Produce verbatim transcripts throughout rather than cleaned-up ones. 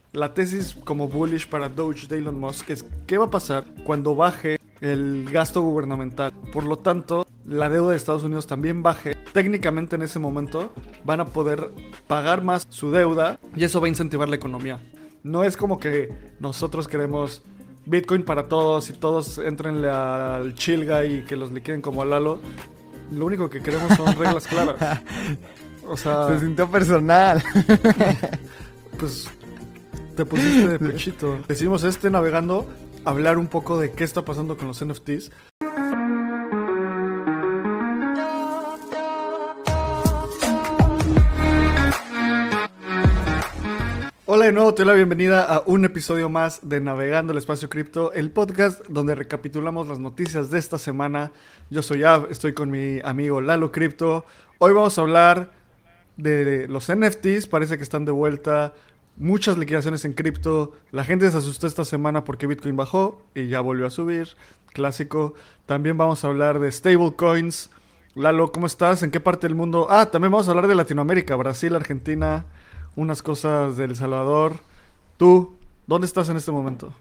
la tesis como bullish para Doge de Elon Musk es qué va a pasar cuando baje el gasto gubernamental. Por lo tanto, la deuda de Estados Unidos también baje. Técnicamente en ese momento van a poder pagar más su deuda y eso va a incentivar la economía. No es como que nosotros queremos Bitcoin para todos y todos entren al chill guy y que los liquiden como a Lalo. Lo único que queremos son reglas claras. O sea, Se sintió personal. pues te pusiste de pechito. Decidimos este navegando hablar un poco de qué está pasando con los N F Ts. Hola de nuevo, te doy la bienvenida a un episodio más de Navegando el Espacio Cripto, el podcast donde recapitulamos las noticias de esta semana. Yo soy Ab, estoy con mi amigo Lalo Cripto. Hoy vamos a hablar de los N F Ts, parece que están de vuelta. Muchas liquidaciones en cripto. La gente se asustó esta semana porque Bitcoin bajó y ya volvió a subir. Clásico. También vamos a hablar de stablecoins. Lalo, ¿cómo estás? ¿En qué parte del mundo? Ah, también vamos a hablar de Latinoamérica, Brasil, Argentina, unas cosas de El Salvador. Tú, ¿dónde estás en este momento?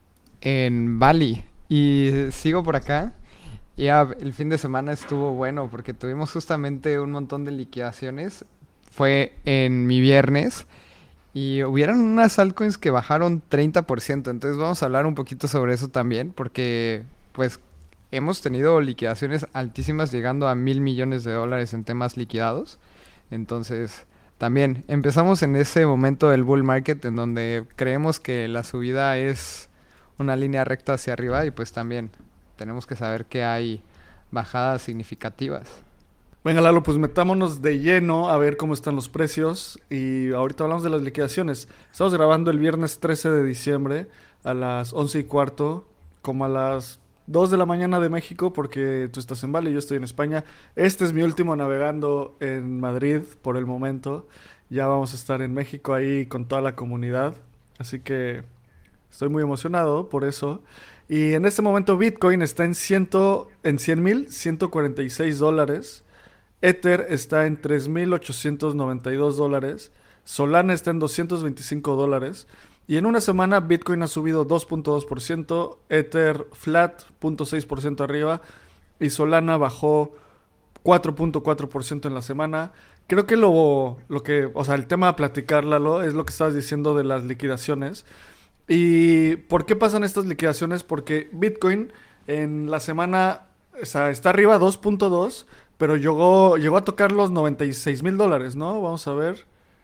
En Bali. Y sigo por acá. Ya el fin de semana estuvo bueno porque tuvimos justamente un montón de liquidaciones. Fue en mi viernes y hubieron unas altcoins que bajaron treinta por ciento. Entonces vamos a hablar un poquito sobre eso también porque pues hemos tenido liquidaciones altísimas llegando a mil millones de dólares en temas liquidados. Entonces también empezamos en ese momento del bull market en donde creemos que la subida es una línea recta hacia arriba y pues también tenemos que saber que hay bajadas significativas. Venga, Lalo, pues metámonos de lleno a ver cómo están los precios. Y ahorita hablamos de las liquidaciones. Estamos grabando el viernes trece de diciembre a las once y cuarto, como a las dos de la mañana de México, porque tú estás en Bali y yo estoy en España. Este es mi último navegando en Madrid por el momento. Ya vamos a estar en México ahí con toda la comunidad. Así que estoy muy emocionado por eso. Y en este momento Bitcoin está en, cien, en cien mil ciento cuarenta y seis dólares. Ether está en tres mil ochocientos noventa y dos dólares. Solana está en doscientos veinticinco dólares. Y en una semana Bitcoin ha subido dos punto dos por ciento, Ether flat cero punto seis por ciento arriba y Solana bajó cuatro punto cuatro por ciento en la semana. Creo que lo, lo que, o sea, el tema a platicar, Lalo, es lo que estabas diciendo de las liquidaciones. ¿Y por qué pasan estas liquidaciones? Porque Bitcoin en la semana, o sea, está arriba dos punto dos, pero llegó, llegó a tocar los noventa y seis mil dólares, ¿no? Vamos a ver.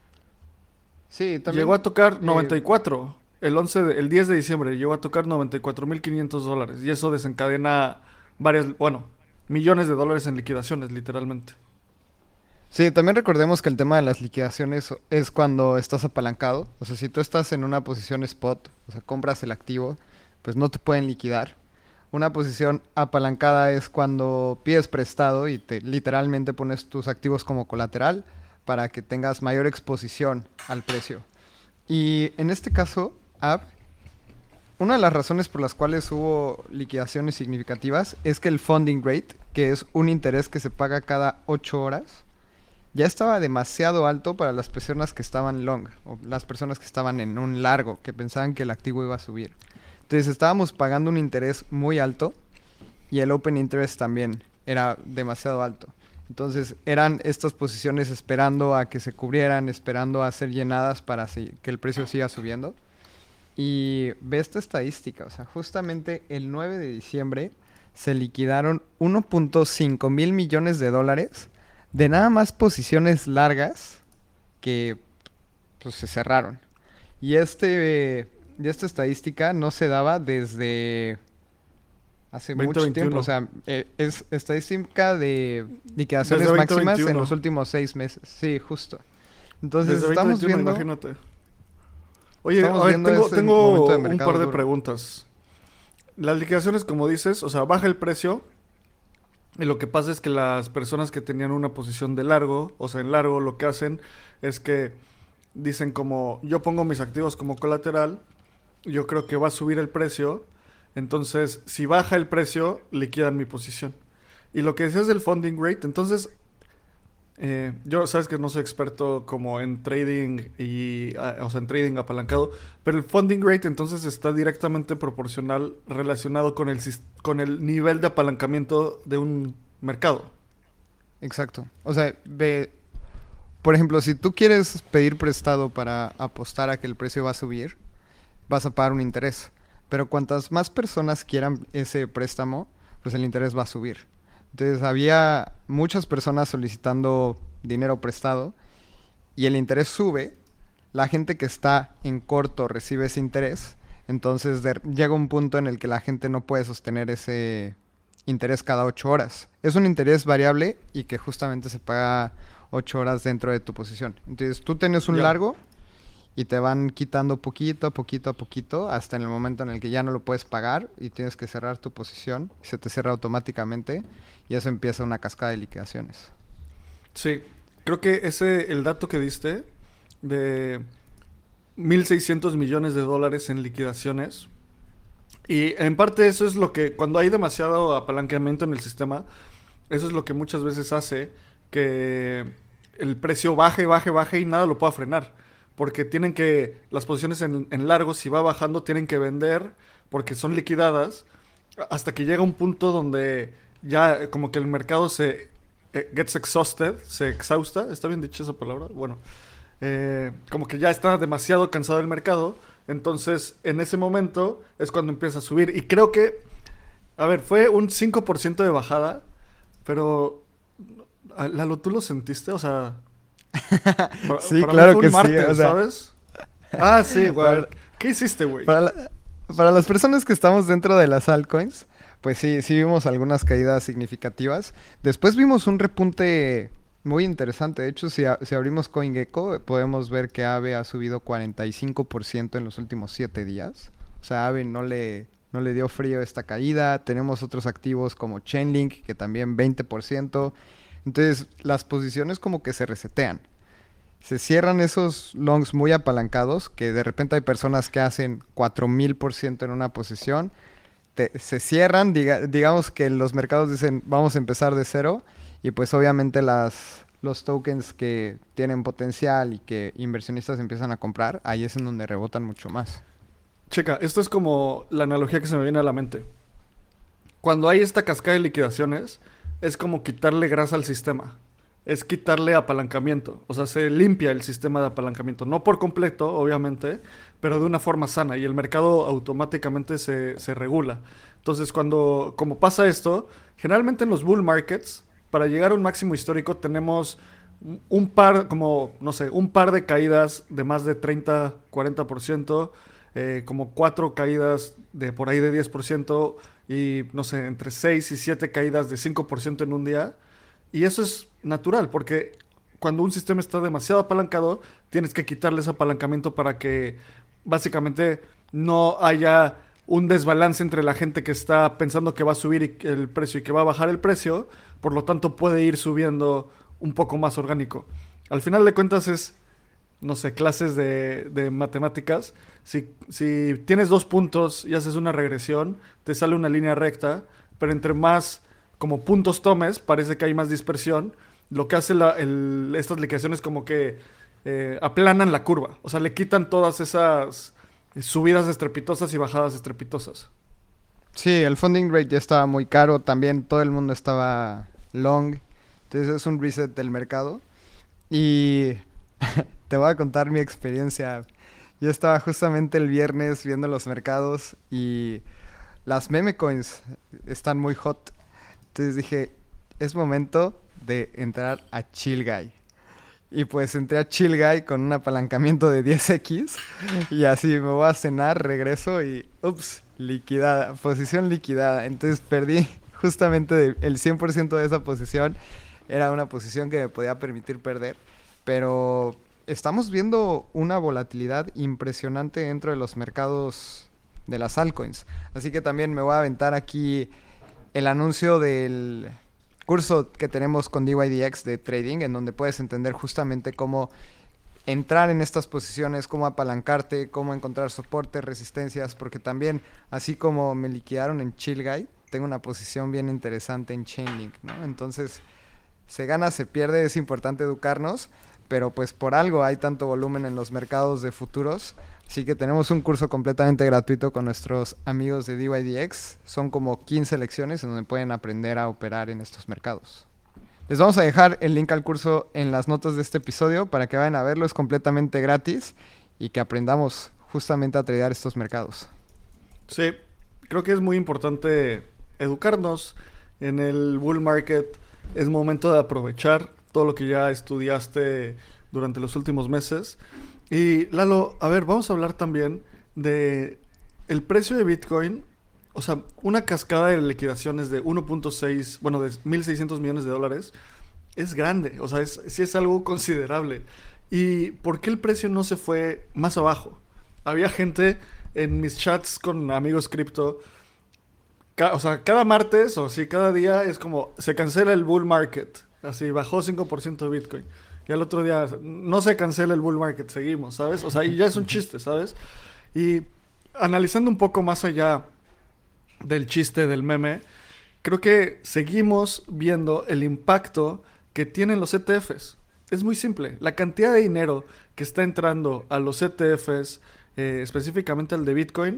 Sí, Llegó también a tocar eh, noventa y cuatro. El once de- el diez de diciembre llegó a tocar noventa y cuatro mil quinientos dólares. Y eso desencadena varias, bueno, millones de dólares en liquidaciones, literalmente. sí, también recordemos que el tema de las liquidaciones es cuando estás apalancado. O sea, si tú estás en una posición spot, o sea, compras el activo, pues no te pueden liquidar. Una posición apalancada es cuando pides prestado y te literalmente pones tus activos como colateral para que tengas mayor exposición al precio. Y en este caso, App, una de las razones por las cuales hubo liquidaciones significativas es que el funding rate, que es un interés que se paga cada ocho horas, ya estaba demasiado alto para las personas que estaban long, o las personas que estaban en un largo, que pensaban que el activo iba a subir. Entonces estábamos pagando un interés muy alto y el open interest también era demasiado alto. Entonces eran estas posiciones esperando a que se cubrieran, esperando a ser llenadas para si- que el precio siga subiendo. Y ve esta estadística, o sea, justamente el nueve de diciembre se liquidaron uno punto cinco mil millones de dólares de nada más posiciones largas que pues se cerraron. Y este, y esta estadística no se daba desde hace mucho tiempo, o dos mil veintiuno. sea, eh, es estadística de Desde liquidaciones máximas en los dos mil veintiuno. últimos seis meses. Sí, justo. Entonces Desde estamos dos mil veintiuno, viendo, imagínate. Oye, a estamos ver, viendo tengo, ese momento tengo de un mercado par de duro. preguntas. Las liquidaciones, como dices, o sea, baja el precio y lo que pasa es que las personas que tenían una posición de largo, o sea, en largo, lo que hacen es que dicen como, yo pongo mis activos como colateral, yo creo que va a subir el precio, entonces si baja el precio, liquidan mi posición. Y lo que decías del funding rate, entonces Eh, yo, sabes que no soy experto como en trading y, ah, o sea, en trading apalancado, pero el funding rate entonces está directamente proporcional relacionado con el, sis- con el nivel de apalancamiento de un mercado. Exacto. O sea, ve, por ejemplo, si tú quieres pedir prestado para apostar a que el precio va a subir, vas a pagar un interés. Pero cuantas más personas quieran ese préstamo, pues el interés va a subir. Entonces había muchas personas solicitando dinero prestado y el interés sube. La gente que está en corto recibe ese interés. Entonces de- llega un punto en el que la gente no puede sostener ese interés cada ocho horas. Es un interés variable y que justamente se paga ocho horas dentro de tu posición. Entonces tú tienes un Ya. largo y te van quitando poquito a poquito a poquito hasta en el momento en el que ya no lo puedes pagar y tienes que cerrar tu posición y se te cierra automáticamente y eso empieza una cascada de liquidaciones. Sí, creo que ese, el dato que diste de mil seiscientos millones de dólares en liquidaciones, y en parte eso es lo que, cuando hay demasiado apalancamiento en el sistema, eso es lo que muchas veces hace que el precio baje, baje, baje y nada lo pueda frenar. Porque tienen que, las posiciones en, en largo, si va bajando, tienen que vender porque son liquidadas hasta que llega un punto donde ya eh, como que el mercado se eh, gets exhausted, se exhausta, ¿está bien dicho esa palabra? Bueno, eh, como que ya está demasiado cansado el mercado, entonces en ese momento es cuando empieza a subir. Y creo que, a ver, fue un cinco por ciento de bajada, pero ah, Lalo, ¿tú lo sentiste? O sea, para, Sí, para mí claro fue un que sí. O martes, sea, ¿sabes? Ah, sí, güey. para, ¿Qué hiciste, güey? para, la- para las personas que estamos dentro de las altcoins, pues sí, sí vimos algunas caídas significativas. Después vimos un repunte muy interesante. De hecho, si, a- si abrimos CoinGecko, podemos ver que Aave ha subido cuarenta y cinco por ciento en los últimos siete días. O sea, Aave no le, no le dio frío esta caída. Tenemos otros activos como Chainlink, que también veinte por ciento. Entonces, las posiciones como que se resetean. Se cierran esos longs muy apalancados, que de repente hay personas que hacen cuatro mil por ciento en una posición. Te- se cierran, diga- digamos que los mercados dicen vamos a empezar de cero y pues obviamente las, los tokens que tienen potencial y que inversionistas empiezan a comprar, ahí es en donde rebotan mucho más. Checa, esto es como la analogía que se me viene a la mente. Cuando hay esta cascada de liquidaciones, es como quitarle grasa al sistema. Es quitarle apalancamiento. O sea, se limpia el sistema de apalancamiento. No por completo, obviamente, pero de una forma sana. Y el mercado automáticamente se, se regula. Entonces, cuando, como pasa esto, generalmente en los bull markets, para llegar a un máximo histórico, tenemos un un par, como, no sé, un par de caídas de más de treinta, cuarenta por ciento, eh, como cuatro caídas de por ahí de diez por ciento y no sé, entre seis y siete caídas de cinco por ciento en un día. Y eso es natural, porque cuando un sistema está demasiado apalancado, tienes que quitarle ese apalancamiento para que básicamente no haya un desbalance entre la gente que está pensando que va a subir y que el precio y que va a bajar el precio, por lo tanto puede ir subiendo un poco más orgánico. Al final de cuentas es no sé, clases de, de matemáticas, si, si tienes dos puntos y haces una regresión, te sale una línea recta, pero entre más como puntos tomes, parece que hay más dispersión. Lo que hace la- el- estas liquidaciones como que eh, aplanan la curva, o sea, le quitan todas esas subidas estrepitosas y bajadas estrepitosas. Sí, el funding rate ya estaba muy caro, también todo el mundo estaba long, entonces es un reset del mercado. Y te voy a contar mi experiencia. Yo estaba justamente el viernes viendo los mercados y las meme coins están muy hot. Entonces dije, es momento de entrar a Chill Guy. Y pues entré a Chill Guy con un apalancamiento de diez equis y así me voy a cenar, regreso y ups, liquidada, posición liquidada. Entonces perdí justamente de- el cien por ciento de esa posición. Era una posición que me podía permitir perder, pero estamos viendo una volatilidad impresionante dentro de los mercados de las altcoins. Así que también me voy a aventar aquí el anuncio del curso que tenemos con D Y D X de trading, en donde puedes entender justamente cómo entrar en estas posiciones, cómo apalancarte, cómo encontrar soportes, resistencias, porque también, así como me liquidaron en Chill Guy, tengo una posición bien interesante en Chainlink, ¿no? Entonces, Se gana, se pierde, es importante educarnos, pero pues por algo hay tanto volumen en los mercados de futuros. Así que tenemos un curso completamente gratuito con nuestros amigos de D Y D X. Son como quince lecciones en donde pueden aprender a operar en estos mercados. Les vamos a dejar el link al curso en las notas de este episodio para que vayan a verlo. Es completamente gratis y que aprendamos justamente a tradear estos mercados. Sí, creo que es muy importante educarnos en el bull market. Es momento de aprovechar todo lo que ya estudiaste durante los últimos meses. Y Lalo, a ver, vamos a hablar también de el precio de Bitcoin. O sea, una cascada de liquidaciones de uno punto seis, bueno, de mil seiscientos millones de dólares es grande. O sea, es, sí es algo considerable. ¿Y por qué el precio no se fue más abajo? Había gente en mis chats con amigos cripto, ca- o sea, cada martes o sí, cada día es como se cancela el bull market. Así, bajó cinco por ciento de Bitcoin. Y al otro día no se cancela el bull market, seguimos, ¿sabes? O sea, y ya es un chiste, ¿sabes? Y analizando un poco más allá del chiste, del meme, creo que seguimos viendo el impacto que tienen los E T Fs. Es muy simple. La cantidad de dinero que está entrando a los E T Fs, eh, específicamente al de Bitcoin,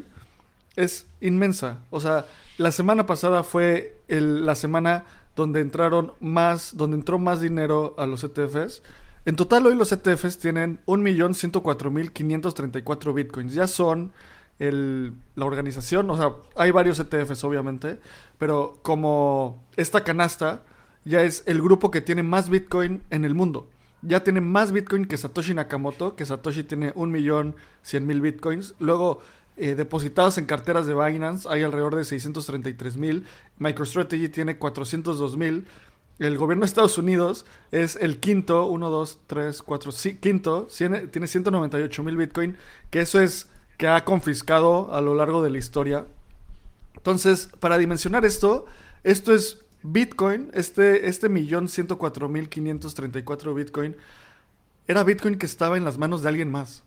es inmensa. O sea, la semana pasada fue el- la semana donde entraron más, donde entró más dinero a los E T Fs. En total, hoy los E T Fs tienen un millón ciento cuatro mil quinientos treinta y cuatro bitcoins. Ya son el- la organización, o sea, hay varios E T Fs obviamente, pero como esta canasta ya es el grupo que tiene más bitcoin en el mundo. Ya tiene más bitcoin que Satoshi Nakamoto, que Satoshi tiene un millón cien mil bitcoins. Luego, eh, depositados en carteras de Binance hay alrededor de seiscientos treinta y tres mil. MicroStrategy tiene cuatrocientos dos mil. El gobierno de Estados Unidos es el quinto, uno, dos, tres, cuatro, sí, quinto, tiene, tiene ciento noventa y ocho mil Bitcoin, que eso es que ha confiscado a lo largo de la historia. Entonces, para dimensionar esto, esto es Bitcoin, este, este millón ciento cuatro mil quinientos treinta y cuatro Bitcoin, era Bitcoin que estaba en las manos de alguien más.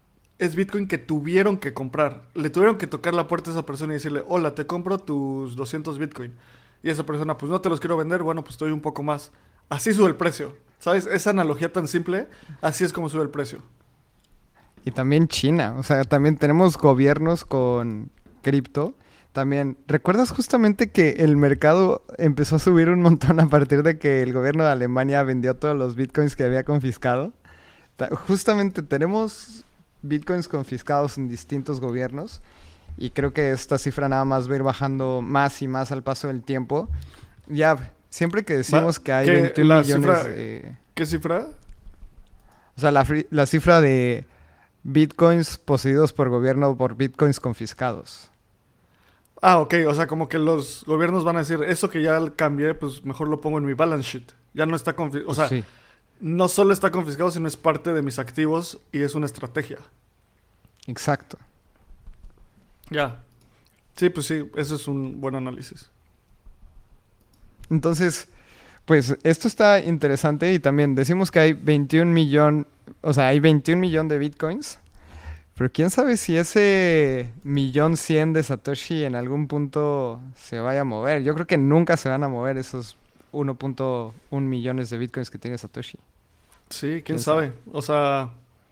Es Bitcoin que tuvieron que comprar. Le tuvieron que tocar la puerta a esa persona y decirle, hola, te compro tus doscientos Bitcoin. Y esa persona, pues no te los quiero vender, bueno, pues te doy un poco más. Así sube el precio. ¿Sabes? Esa analogía tan simple, así es como sube el precio. Y también China, o sea, también tenemos gobiernos con cripto. También, ¿recuerdas justamente que el mercado empezó a subir un montón a partir de que el gobierno de Alemania vendió todos los bitcoins que había confiscado? Ta- Justamente tenemos bitcoins confiscados en distintos gobiernos y creo que esta cifra nada más va a ir bajando más y más al paso del tiempo. Ya, siempre que ¿Va? decimos que hay ¿Qué, veintiún la millones cifra, de... qué cifra? O sea, la, fri- la cifra de bitcoins poseídos por gobierno por bitcoins confiscados. Ah, ok, o sea, como que los gobiernos van a decir, eso que ya cambié, pues mejor lo pongo en mi balance sheet. Ya no está confiscado, o Pues sea, sí, no solo está confiscado, sino es parte de mis activos y es una estrategia. exacto. Ya. Sí, pues sí, eso es un buen análisis. Entonces, pues esto está interesante y también decimos que hay veintiún millón, o sea, hay veintiún millón de bitcoins, pero quién sabe si ese millón cien de Satoshi en algún punto se vaya a mover. Yo creo que nunca se van a mover esos uno punto uno millones de bitcoins que tiene Satoshi. Sí, quién Quién sabe. sabe. O sea,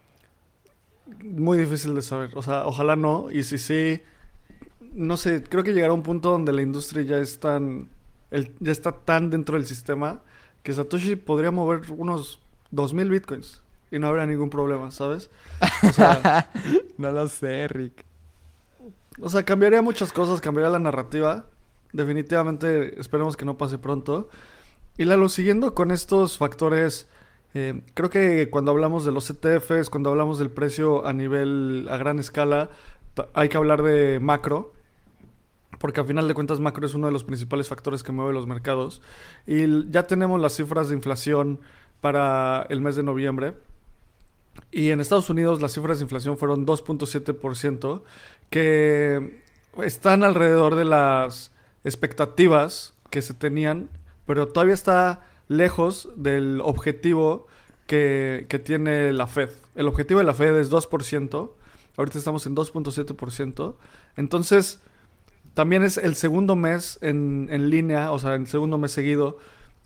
muy difícil de saber. O sea, ojalá no. Y si sí, no sé, creo que llegará un punto donde la industria ya es tan, el- ya está tan dentro del sistema que Satoshi podría mover unos dos mil bitcoins y no habría ningún problema, ¿sabes? O sea, No lo sé, Rick. o sea, cambiaría muchas cosas, cambiaría la narrativa. Definitivamente esperemos que no pase pronto. Y Lalo, siguiendo con estos factores, eh, creo que cuando hablamos de los E T Fs, cuando hablamos del precio a nivel, a gran escala, ta- hay que hablar de macro, porque a final de cuentas macro es uno de los principales factores que mueve los mercados. Y l- ya tenemos las cifras de inflación para el mes de noviembre. Y en Estados Unidos las cifras de inflación fueron dos punto siete por ciento, que están alrededor de las expectativas que se tenían, pero todavía está lejos del objetivo que, que tiene la Fed. El objetivo de la Fed es dos por ciento, ahorita estamos en dos punto siete por ciento. Entonces, también es el segundo mes en, en línea, o sea, el segundo mes seguido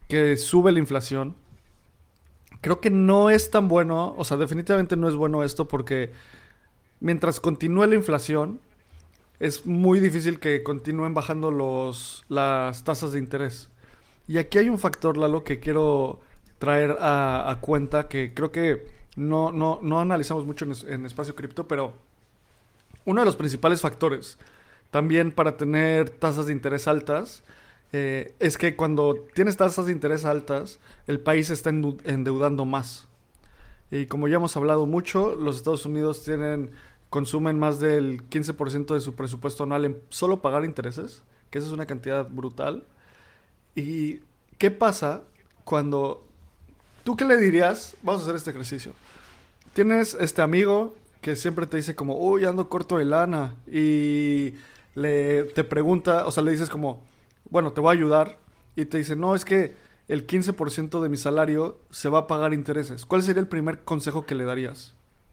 que sube la inflación. Creo que no es tan bueno, o sea, definitivamente no es bueno esto porque mientras continúe la inflación, es muy difícil que continúen bajando los, las tasas de interés. Y aquí hay un factor, Lalo, que quiero traer a, a cuenta, que creo que no, no, no analizamos mucho en, es- en espacio cripto, pero uno de los principales factores también para tener tasas de interés altas eh, es que cuando tienes tasas de interés altas, el país se está endu- endeudando más. Y como ya hemos hablado mucho, los Estados Unidos tienen, consumen más del quince por ciento de su presupuesto anual en solo pagar intereses, que esa es una cantidad brutal. ¿Y qué pasa cuando tú qué le dirías? Vamos a hacer este ejercicio. Tienes este amigo que siempre te dice como, uy, ando corto de lana y le te pregunta, o sea, le dices como, bueno, te voy a ayudar y te dice, no, es que el quince por ciento de mi salario se va a pagar intereses. ¿Cuál sería el primer consejo que le darías?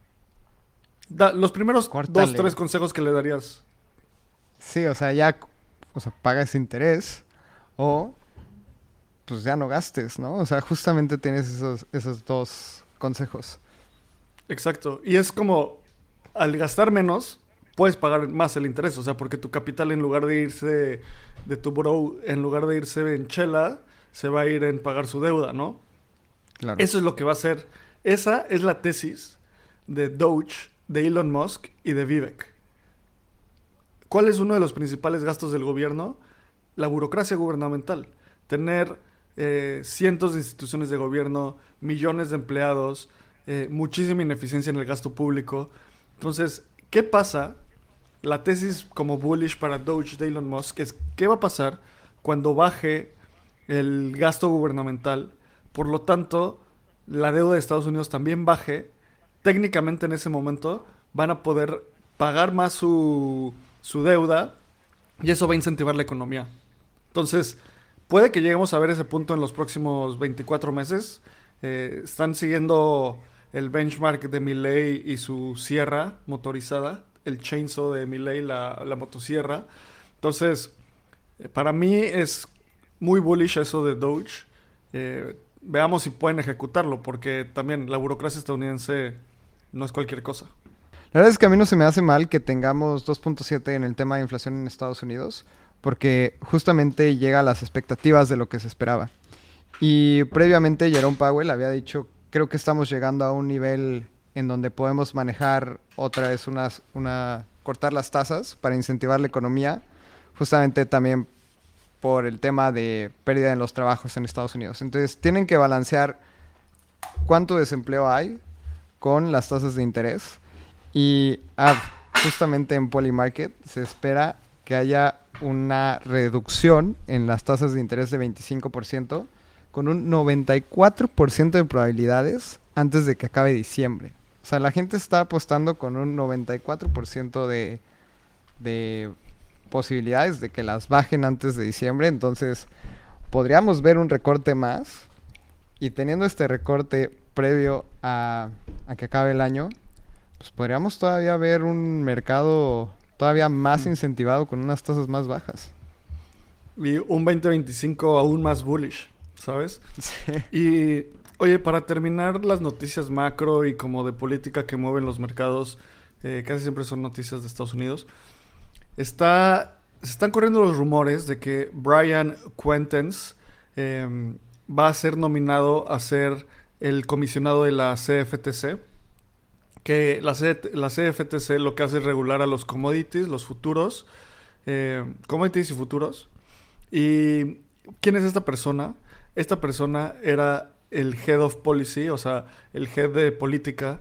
Da- los primeros dos, tres Córtale. consejos que le darías. Sí, o sea, ya, o sea, pagas interés o pues ya no gastes, ¿no? O sea, justamente tienes esos, esos dos consejos. Exacto. Y es como, al gastar menos, puedes pagar más el interés. O sea, porque tu capital en lugar de irse de tu bro, en lugar de irse en chela, se va a ir en pagar su deuda, ¿no? Claro. Eso es lo que va a hacer. Esa es la tesis de Doge, de Elon Musk y de Vivek. ¿Cuál es uno de los principales gastos del gobierno? La burocracia gubernamental. Tener eh, cientos de instituciones de gobierno, millones de empleados, eh, muchísima ineficiencia en el gasto público. Entonces, ¿qué pasa? La tesis como bullish para Doge de Elon Musk es ¿qué va a pasar cuando baje el gasto gubernamental? Por lo tanto, la deuda de Estados Unidos también baje. Técnicamente en ese momento van a poder pagar más su, su deuda y eso va a incentivar la economía. Entonces, puede que lleguemos a ver ese punto en los próximos veinticuatro meses. Eh, están siguiendo el benchmark de Milley y su sierra motorizada, el chainsaw de Milley, la, la motosierra. Entonces, eh, para mí es muy bullish eso de Doge. Eh, veamos si pueden ejecutarlo, porque también la burocracia estadounidense no es cualquier cosa. La verdad es que a mí no se me hace mal que tengamos dos punto siete en el tema de inflación en Estados Unidos, porque justamente llega a las expectativas de lo que se esperaba. Y previamente Jerome Powell había dicho, creo que estamos llegando a un nivel en donde podemos manejar otra vez unas, una, cortar las tasas para incentivar la economía, justamente también por el tema de pérdida en los trabajos en Estados Unidos. Entonces, tienen que balancear cuánto desempleo hay con las tasas de interés. Y ah, justamente en Polymarket se espera que haya una reducción en las tasas de interés de veinticinco por ciento con un noventa y cuatro por ciento de probabilidades antes de que acabe diciembre. O sea, la gente está apostando con un noventa y cuatro por ciento de, de posibilidades de que las bajen antes de diciembre. Entonces, podríamos ver un recorte más. Y teniendo este recorte previo a, a que acabe el año, pues podríamos todavía ver un mercado todavía más Mm. incentivado con unas tasas más bajas. Y un veinte veinticinco aún más bullish, ¿sabes? Sí. Y oye, para terminar las noticias macro y como de política que mueven los mercados, eh, casi siempre son noticias de Estados Unidos. Está, se están corriendo los rumores de que Brian Quentens em, va a ser nominado a ser el comisionado de la C F T C, que la, C- la C F T C lo que hace es regular a los commodities, los futuros, em, commodities y futuros. ¿Y quién es esta persona? Esta persona era el Head of Policy, o sea, el Head de política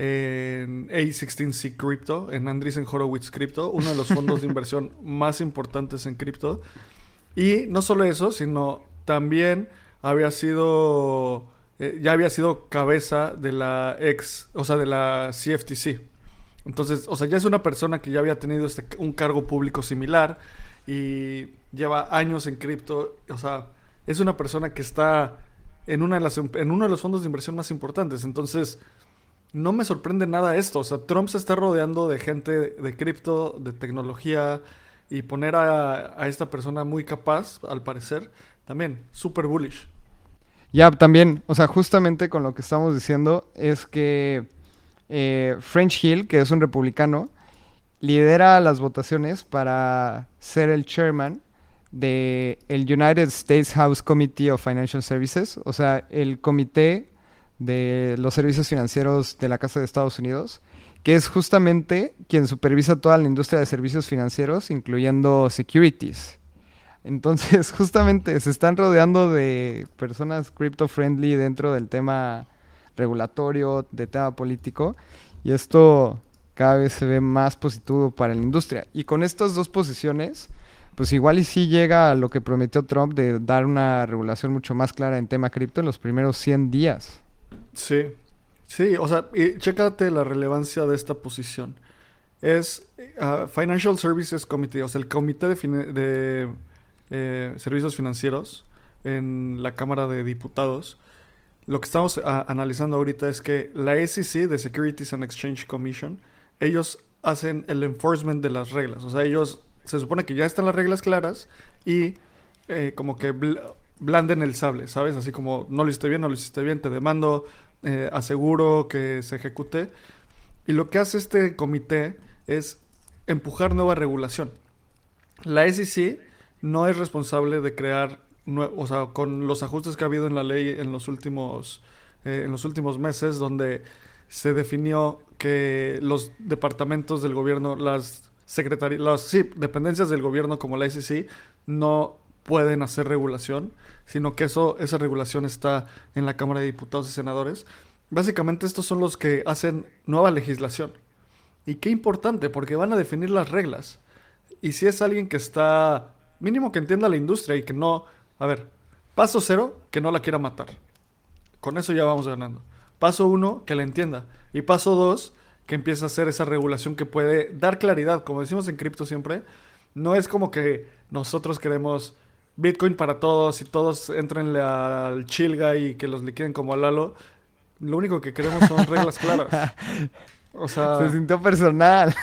en A dieciséis C Crypto, en Andreessen Horowitz Crypto, uno de los fondos de inversión más importantes en cripto. Y no solo eso, sino también había sido, eh, ya había sido cabeza de la ex, o sea, de la C F T C. Entonces, o sea, ya es una persona que ya había tenido este, un cargo público similar y lleva años en cripto. O sea, es una persona que está en una de las, em- en uno de los fondos de inversión más importantes. Entonces, no me sorprende nada esto. O sea, Trump se está rodeando de gente de cripto, de tecnología y poner a, a esta persona muy capaz, al parecer, también súper bullish. Ya, también, o sea, justamente con lo que estamos diciendo es que eh, French Hill, que es un republicano, lidera las votaciones para ser el chairman de el United States House Committee of Financial Services, o sea, el comité de los servicios financieros de la Casa de Estados Unidos, que es justamente quien supervisa toda la industria de servicios financieros, incluyendo securities. Entonces, justamente se están rodeando de personas crypto friendly dentro del tema regulatorio, de tema político, y esto cada vez se ve más positivo para la industria. Y con estas dos posiciones, pues igual y sí llega a lo que prometió Trump de dar una regulación mucho más clara en tema cripto en los primeros cien días. Sí, sí, o sea, y chécate la relevancia de esta posición. Es ah, Financial Services Committee, o sea, el Comité de, Fina- de, eh, Servicios Financieros en la Cámara de Diputados. Lo que estamos ah, analizando ahorita es que la S E C, de Securities and Exchange Commission, ellos hacen el enforcement de las reglas. O sea, ellos se supone que ya están las reglas claras y eh, como que bl- blanden el sable, ¿sabes? Así como no lo hiciste bien, no lo hiciste bien, te demando, eh, aseguro que se ejecute. Y lo que hace este comité es empujar nueva regulación. La S E C no es responsable de crear, nue- o sea, con los ajustes que ha habido en la ley en los últimos, eh, en los últimos meses, donde se definió que los departamentos del gobierno, las secretarías, las sí, dependencias del gobierno como la S E C, no pueden hacer regulación, sino que eso, esa regulación está en la Cámara de Diputados y Senadores. Básicamente estos son los que hacen nueva legislación. Y qué importante, porque van a definir las reglas. Y si es alguien que está, mínimo que entienda la industria y que no, a ver, paso cero, que no la quiera matar. Con eso ya vamos ganando. Paso uno, que la entienda. Y paso dos, que empiece a hacer esa regulación que puede dar claridad. Como decimos en cripto siempre, no es como que nosotros queremos Bitcoin para todos y todos entrenle al Chilga y que los liquiden como a Lalo. Lo único que queremos son reglas claras. O Se sea, sintió personal.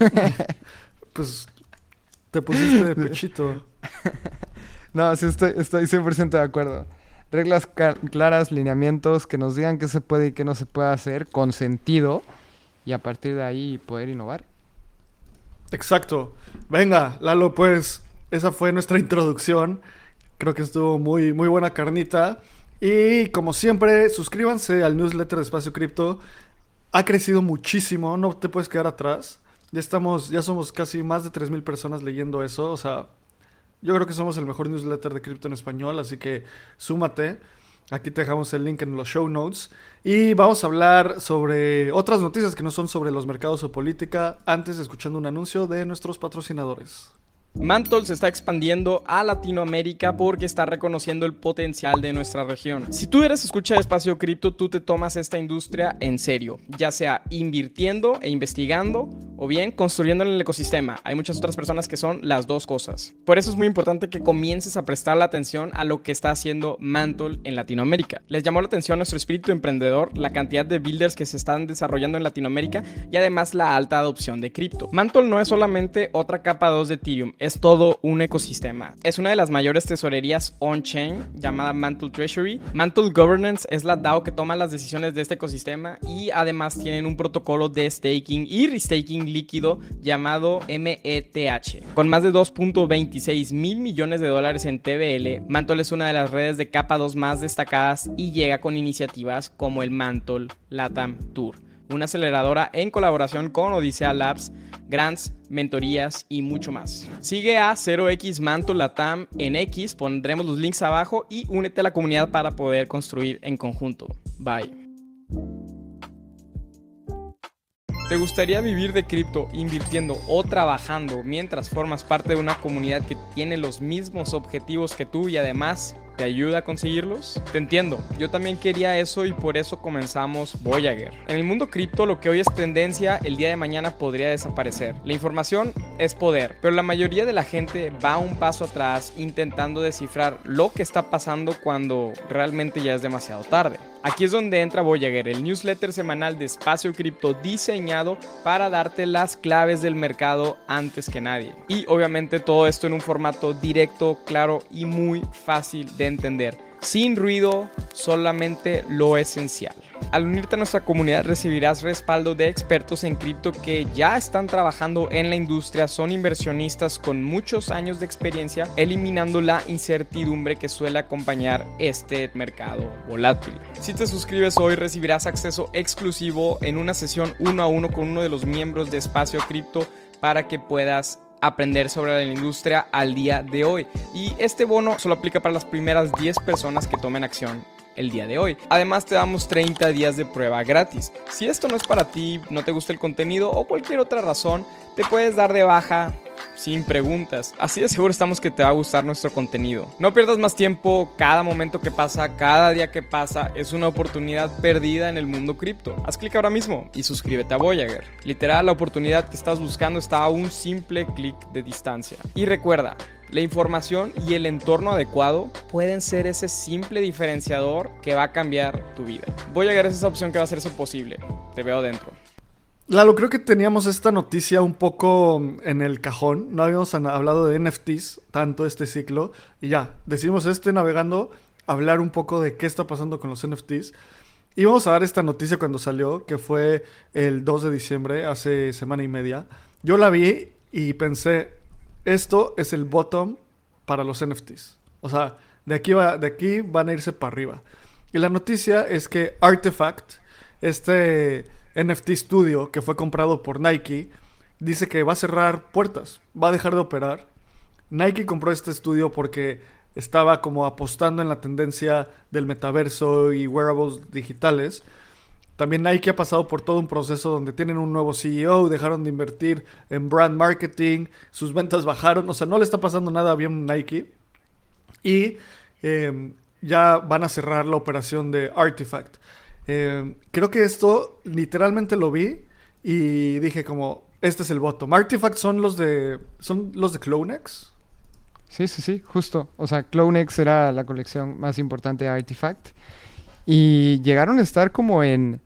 pues te pusiste de pechito. No, sí estoy, estoy cien por ciento de acuerdo. Reglas ca- claras, lineamientos que nos digan qué se puede y qué no se puede hacer con sentido y a partir de ahí poder innovar. Exacto. Venga, Lalo, pues esa fue nuestra introducción. Creo que estuvo muy, muy buena carnita. Y como siempre, suscríbanse al newsletter de Espacio Cripto. Ha crecido muchísimo, no te puedes quedar atrás. Ya estamos, ya somos casi más de tres mil personas leyendo eso. O sea, yo creo que somos el mejor newsletter de cripto en español, así que súmate. Aquí te dejamos el link en los show notes. Y vamos a hablar sobre otras noticias que no son sobre los mercados o política, antes escuchando un anuncio de nuestros patrocinadores. Mantle se está expandiendo a Latinoamérica porque está reconociendo el potencial de nuestra región. Si tú eres escucha de Espacio Cripto, tú te tomas esta industria en serio, ya sea invirtiendo e investigando o bien construyendo en el ecosistema. Hay muchas otras personas que son las dos cosas. Por eso es muy importante que comiences a prestar la atención a lo que está haciendo Mantle en Latinoamérica. Les llamó la atención nuestro espíritu emprendedor, la cantidad de builders que se están desarrollando en Latinoamérica y además la alta adopción de cripto. Mantle no es solamente otra capa dos de Ethereum, es todo un ecosistema. Es una de las mayores tesorerías on-chain llamada Mantle Treasury. Mantle Governance es la DAO que toma las decisiones de este ecosistema y además tienen un protocolo de staking y restaking líquido llamado M E T H. Con más de dos punto veintiséis mil millones de dólares en T V L, Mantle es una de las redes de capa dos más destacadas y llega con iniciativas como el Mantle LATAM Tour, una aceleradora en colaboración con Odisea Labs, grants, mentorías y mucho más. Sigue a cero x Mantle Latam en X, pondremos los links abajo y únete a la comunidad para poder construir en conjunto. Bye. ¿Te gustaría vivir de cripto invirtiendo o trabajando mientras formas parte de una comunidad que tiene los mismos objetivos que tú y además te ayuda a conseguirlos? Te entiendo, yo también quería eso y por eso comenzamos Voyager. En el mundo cripto, lo que hoy es tendencia, el día de mañana podría desaparecer. La información es poder, pero la mayoría de la gente va un paso atrás intentando descifrar lo que está pasando cuando realmente ya es demasiado tarde. Aquí es donde entra Voyager, el newsletter semanal de Espacio Cripto diseñado para darte las claves del mercado antes que nadie. Y obviamente todo esto en un formato directo, claro y muy fácil de entender. sin ruido, solamente lo esencial. Al unirte a nuestra comunidad recibirás respaldo de expertos en cripto que ya están trabajando en la industria, son inversionistas con muchos años de experiencia, eliminando la incertidumbre que suele acompañar este mercado volátil. Si te suscribes hoy recibirás acceso exclusivo en una sesión uno a uno con uno de los miembros de Espacio Cripto para que puedas aprender sobre la industria al día de hoy. Y este bono solo aplica para las primeras diez personas que tomen acción el día de hoy. Además te damos treinta días de prueba gratis. Si esto no es para ti, no te gusta el contenido o cualquier otra razón, te puedes dar de baja sin preguntas. Así de seguro estamos que te va a gustar nuestro contenido. No pierdas más tiempo, cada momento que pasa, cada día que pasa es una oportunidad perdida en el mundo cripto. Haz clic ahora mismo y suscríbete a Voyager. Literal, la oportunidad que estás buscando está a un simple clic de distancia. Y recuerda, la información y el entorno adecuado pueden ser ese simple diferenciador que va a cambiar tu vida. Voyager es esa opción que va a hacer eso posible. Te veo dentro. Lalo, creo que teníamos esta noticia un poco en el cajón. No habíamos an- hablado de N F Ts tanto este ciclo. Y ya, decidimos este navegando hablar un poco de qué está pasando con los N F Ts. Y vamos a dar esta noticia cuando salió, que fue el dos de diciembre, hace semana y media. Yo la vi y pensé, esto es el bottom para los N F Ts. O sea, de aquí, va, de aquí van a irse para arriba. Y la noticia es que Artifact, este N F T Studio que fue comprado por Nike, dice que va a cerrar puertas, va a dejar de operar. Nike compró este estudio porque estaba como apostando en la tendencia del metaverso y wearables digitales. También Nike ha pasado por todo un proceso donde tienen un nuevo C E O, dejaron de invertir en brand marketing, sus ventas bajaron, o sea, no le está pasando nada bien a Nike. Y eh, ya van a cerrar la operación de Artifact. Eh, creo que esto literalmente lo vi y dije como, este es el bottom. Artifact son los de, son los de CloneX. Sí, sí, sí, justo. O sea, CloneX era la colección más importante de Artifact. Y llegaron a estar como en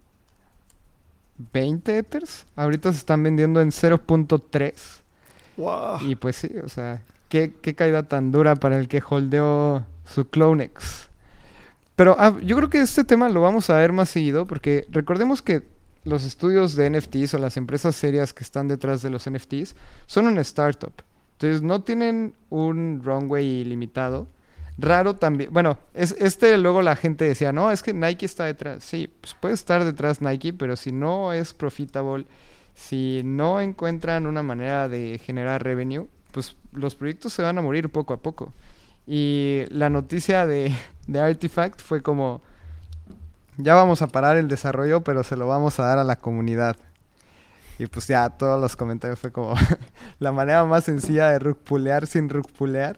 veinte Ethers. Ahorita se están vendiendo en cero punto tres. Wow. Y pues sí, o sea, qué, qué caída tan dura para el que holdeó su CloneX. Pero ah, yo creo que este tema lo vamos a ver más seguido porque recordemos que los estudios de N F Ts o las empresas serias que están detrás de los N F Ts son una startup. Entonces no tienen un runway ilimitado. Raro también. Bueno, es, este luego la gente decía, no, es que Nike está detrás. Sí, pues puede estar detrás Nike, pero si no es profitable, si no encuentran una manera de generar revenue, pues los proyectos se van a morir poco a poco. Y la noticia de, de Artifact fue como, ya vamos a parar el desarrollo, pero se lo vamos a dar a la comunidad. Y pues ya todos los comentarios fue como la manera más sencilla de rugpulear sin rugpulear.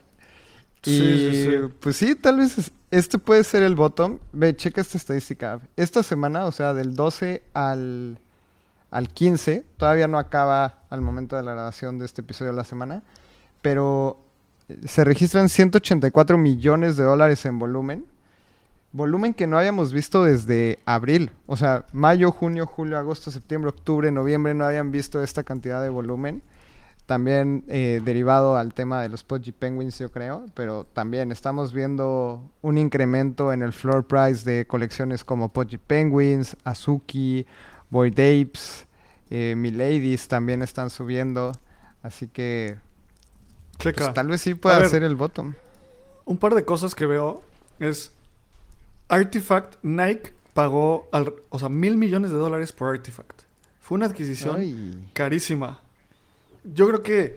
Sí, sí, Y sí. pues sí, tal vez es- este puede ser el bottom. Ve, checa esta estadística. Esta semana, o sea, del doce al, al quince, todavía no acaba al momento de la grabación de este episodio de la semana, pero eh, se registran ciento ochenta y cuatro millones de dólares en volumen. Volumen que no habíamos visto desde abril. O sea, mayo, junio, julio, agosto, septiembre, octubre, noviembre no habían visto esta cantidad de volumen. También eh, derivado al tema de los Pudgy Penguins, yo creo, pero también estamos viendo un incremento en el floor price de colecciones como Pudgy Penguins, Azuki, Bored Apes, eh, Miladies también están subiendo, así que pues, Checa. tal vez sí A pueda ver, ser el bottom. un par de cosas que veo es Artifact, Nike pagó, al- o sea, mil millones de dólares por Artifact. Fue una adquisición Ay, carísima. Yo creo que,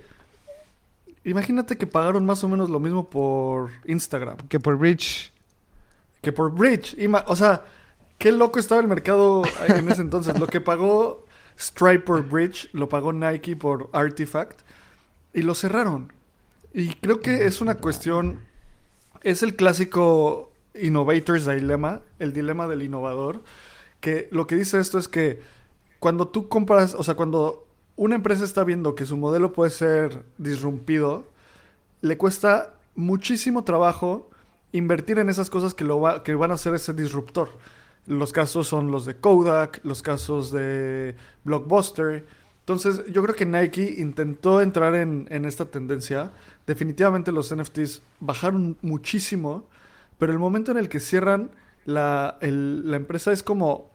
imagínate que pagaron más o menos lo mismo por Instagram que por Bridge. que por Bridge. Ima- o sea, qué loco estaba el mercado en ese entonces. Lo que pagó Stripe por Bridge, lo pagó Nike por Artifact y lo cerraron. Y creo que es una cuestión, es el clásico Innovator's Dilemma, el dilema del innovador, que lo que dice esto es que cuando tú compras, o sea, cuando una empresa está viendo que su modelo puede ser disrumpido, le cuesta muchísimo trabajo invertir en esas cosas que, lo va- que van a ser ese disruptor. Los casos son los de Kodak, los casos de Blockbuster. Entonces, yo creo que Nike intentó entrar en, en esta tendencia. Definitivamente los N F Ts bajaron muchísimo, pero el momento en el que cierran la, el- la empresa es como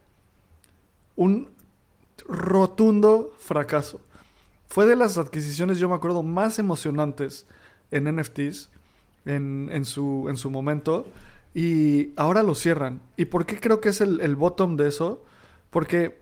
un rotundo fracaso. Fue de las adquisiciones, yo me acuerdo, más emocionantes en N F Ts en, en su, en su momento. Y ahora lo cierran. ¿Y por qué creo que es el, el bottom de eso? Porque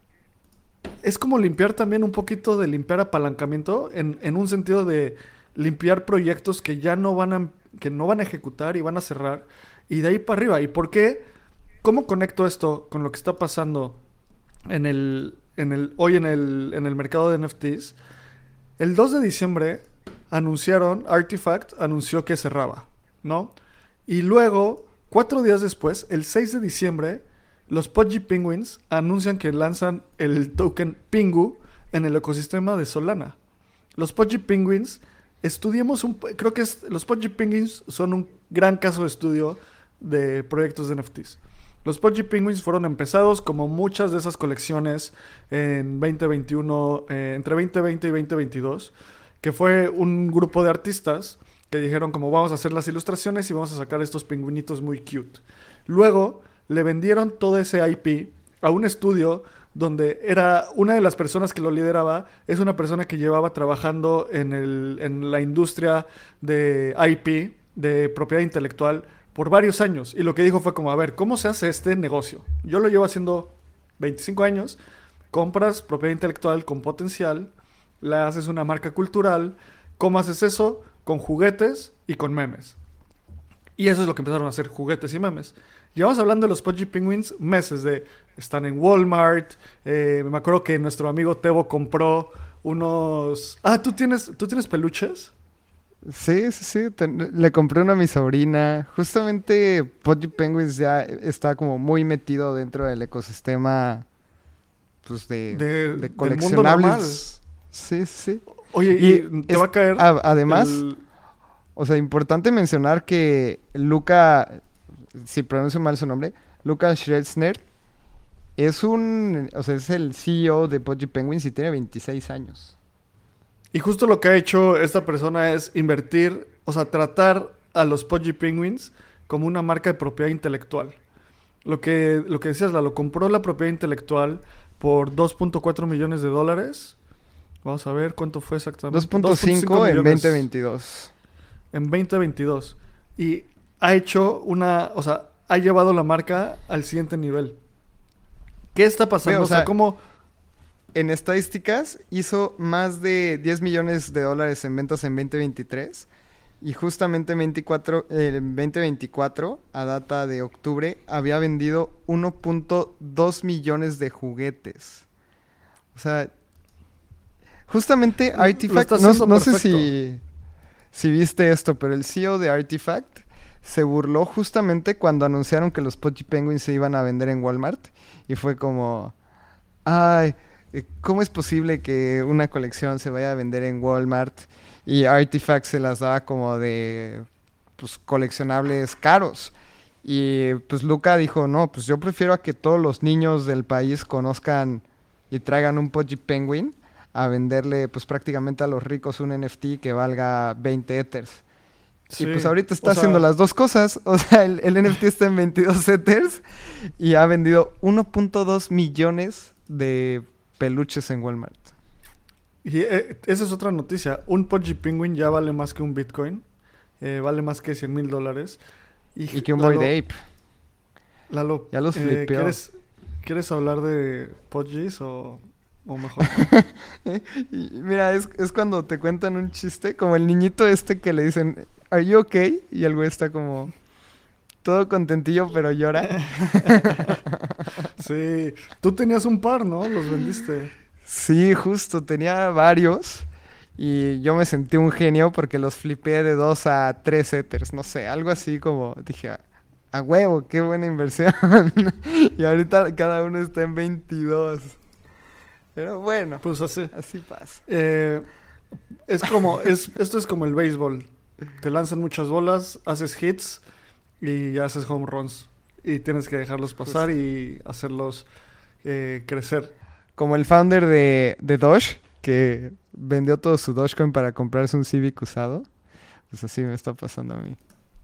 es como limpiar también un poquito de limpiar apalancamiento en, en un sentido de limpiar proyectos que ya no van a, que no van a ejecutar y van a cerrar. Y de ahí para arriba. ¿Y por qué? ¿Cómo conecto esto con lo que está pasando en el, en el, hoy en el, en el mercado de N F Ts? El dos de diciembre anunciaron, Artifact anunció que cerraba, ¿no? Y luego, cuatro días después, el seis de diciembre, los Pudgy Penguins anuncian que lanzan el token Pingu en el ecosistema de Solana. Los Pudgy Penguins, estudiemos un... Creo que es, los Pudgy Penguins son un gran caso de estudio de proyectos de N F Ts. Los Pudgy Penguins fueron empezados como muchas de esas colecciones en veinte veintiuno, eh, entre veinte veinte y veinte veintidós, que fue un grupo de artistas que dijeron como vamos a hacer las ilustraciones y vamos a sacar estos pingüinitos muy cute. Luego le vendieron todo ese I P a un estudio donde era una de las personas que lo lideraba, es una persona que llevaba trabajando en, el, en la industria de I P, de propiedad intelectual, por varios años. Y lo que dijo fue como, a ver, ¿cómo se hace este negocio? Yo lo llevo haciendo veinticinco años, compras propiedad intelectual con potencial, le haces una marca cultural, ¿cómo haces eso? Con juguetes y con memes. Y eso es lo que empezaron a hacer, juguetes y memes. Llevamos hablando de los Pudgy Penguins meses de... Están en Walmart. Eh, me acuerdo que nuestro amigo Tebo compró unos... Ah, ¿tú tienes, ¿tú tienes peluches? Sí, sí, sí. ten- le compré uno a mi sobrina. Justamente Pudgy Penguins ya está como muy metido dentro del ecosistema, pues de, De- de del mundo normal. coleccionables. Sí, sí. Oye, Y y te es, va a caer a- además, el... o sea, importante mencionar que Luca, si pronuncio mal su nombre, Luca Schretzner, es un, o sea, es el C E O de Pudgy Penguins y tiene veintiséis años. Y justo lo que ha hecho esta persona es invertir, o sea, tratar a los Pudgy Penguins como una marca de propiedad intelectual. Lo que, lo que decías, lo compró la propiedad intelectual por dos punto cuatro millones de dólares. Vamos a ver cuánto fue Dos exactamente. punto dos punto cinco cinco en millones dos mil veintidós. en veinte veintidós. Y ha hecho una, o sea, ha llevado la marca al siguiente nivel. ¿Qué está Ve, pasando? o O sea, sea, ¿cómo? en estadísticas hizo más de diez millones de dólares en ventas en dos mil veintitrés y justamente en veinticuatro, eh, en dos mil veinticuatro, a data de octubre, había vendido uno punto dos millones de juguetes. O sea, justamente Lo Artifact, está no, haciendo no sé perfecto. si, si viste esto, pero el C E O de Artifact se burló justamente cuando anunciaron que los Pudgy Penguins se iban a vender en Walmart y fue como... Ay, eh, ¿cómo es posible que una colección se vaya a vender en Walmart y Artifact se las daba como de pues, coleccionables caros? Y pues Luca dijo, no, pues yo prefiero a que todos los niños del país conozcan y traigan un Pudgy Penguin a venderle pues prácticamente a los ricos un N F T que valga veinte Ethers. Y pues Sí. ahorita O está haciendo sea, las dos cosas. O sea, el, el N F T está en veintidós Ethers y ha vendido uno punto dos millones de peluches en Walmart. y eh, esa es otra noticia. Un Pudgy Penguin ya vale más que un Bitcoin. Eh, vale más que cien mil dólares. Y Y que un Bored Lalo, Ape. Lalo, Ya los eh, flipeó. ¿quieres, ¿quieres hablar de Pudgys o, o mejor no? Y mira, es, es cuando te cuentan un chiste, como el niñito este que le dicen, ¿Are you okay? Y el güey está como todo contentillo, pero llora. Sí, tú tenías un par, ¿no? Los vendiste. Sí, justo, tenía varios. Y yo me sentí un genio porque los flipé de dos a tres Ethers, no sé, algo así como dije, a, a huevo, qué buena inversión. Y ahorita cada uno está en veintidós. Pero bueno, Pues así. así pasa. Eh, es como, es, esto es como el béisbol. Te lanzan muchas bolas, haces hits y haces home runs. Y tienes que dejarlos pasar Justo. y hacerlos eh, crecer. Como el founder de, de Doge, que vendió todo su Dogecoin para comprarse un Civic usado, pues así me está pasando a mí.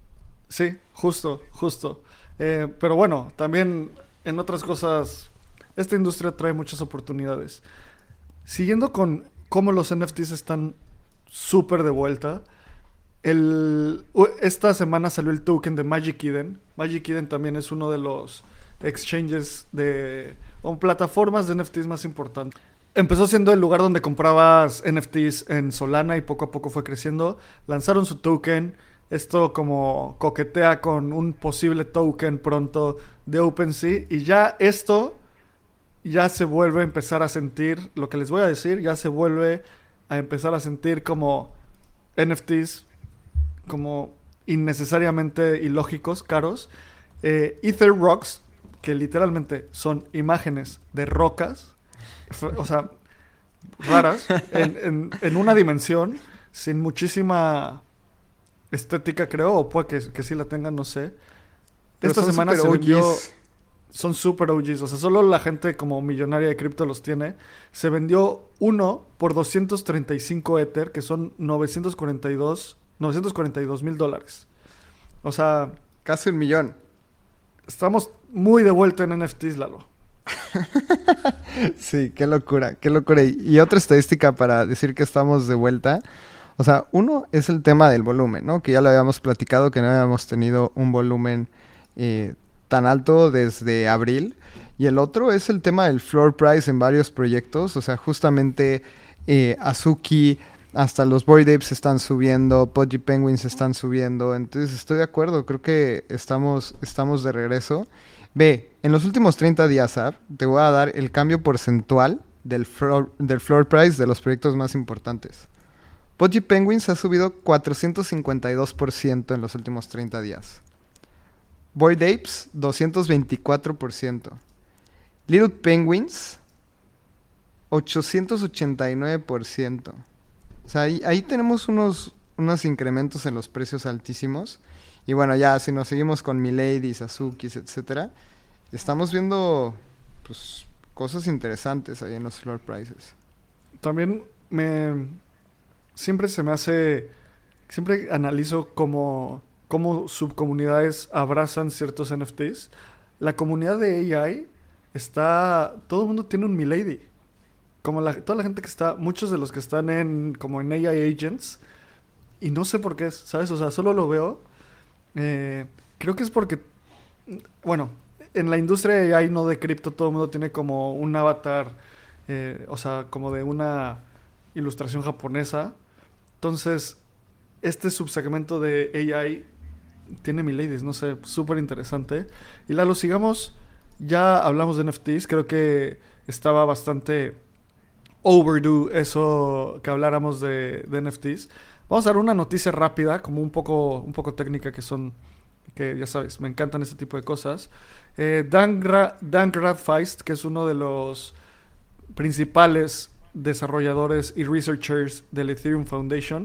Sí, justo, justo. Eh, pero bueno, también en otras cosas, esta industria trae muchas oportunidades. Siguiendo con cómo los N F Ts están súper de vuelta, el, u- esta semana salió el token de Magic Eden. Magic Eden también es uno de los exchanges de, o plataformas de N F Ts más importantes. Empezó siendo el lugar donde comprabas N F Ts en Solana y poco a poco fue creciendo. Lanzaron su token. Esto como coquetea con un posible token pronto de OpenSea. Y ya esto ya se vuelve a empezar a sentir, lo que les voy a decir, ya se vuelve a empezar a sentir como N F Ts, como innecesariamente ilógicos, caros. Eh, Ether Rocks, que literalmente son imágenes de rocas, f- o sea, raras, en, en- en una dimensión, sin muchísima estética, creo, o puede que, que sí la tengan, no sé. Pero Esta son semana super se vendió, O Gs. son super O Gs, o sea, solo la gente como millonaria de cripto los tiene. Se vendió uno por doscientos treinta y cinco Ether, que son novecientos cuarenta y dos, novecientos cuarenta y dos mil dólares. O sea, Casi un millón. estamos muy de vuelta en N F Ts, Lalo. Sí, qué locura, qué locura. Y, y otra estadística para decir que estamos de vuelta. O sea, uno es el tema del volumen, ¿no? Que ya lo habíamos platicado, que no habíamos tenido un volumen eh, tan alto desde abril. Y el otro es el tema del floor price en varios proyectos. O sea, justamente eh, Azuki, hasta los Bored Apes están subiendo, Pudgy Penguins están subiendo. Entonces estoy de acuerdo, creo que estamos, estamos de regreso. Ve, en los últimos treinta días, ¿ah? Te voy a dar el cambio porcentual del floor, del floor price de los proyectos más importantes. Pudgy Penguins ha subido cuatrocientos cincuenta y dos por ciento en los últimos treinta días. Bored Apes, doscientos veinticuatro por ciento. Little Penguins, ochocientos ochenta y nueve por ciento. O sea, ahí, ahí tenemos unos, unos incrementos en los precios altísimos. Y bueno, ya si nos seguimos con Milady, Sazukis, etcétera, estamos viendo pues cosas interesantes ahí en los floor prices. También me siempre se me hace, siempre analizo cómo, cómo subcomunidades abrazan ciertos N F Ts. La comunidad de A I está, todo el mundo tiene un Milady. Como la, toda la gente que está, muchos de los que están en, como en A I Agents, y no sé por qué es, ¿sabes? O sea, solo lo veo. eh, creo que es porque, bueno, en la industria de A I, no de cripto, todo el mundo tiene como un avatar, eh, o sea, como de una ilustración japonesa. Entonces, este subsegmento de A I tiene miladies, no sé, súper interesante. Y Lalo, sigamos. Ya hablamos de N F Ts, creo que estaba bastante overdue eso que habláramos de, de N F Ts. Vamos a dar una noticia rápida, como un poco, un poco técnica, que son, que ya sabes, me encantan este tipo de cosas. Eh, Dan, Gra Dan Gradfeist, que es uno de los principales desarrolladores y researchers del Ethereum Foundation,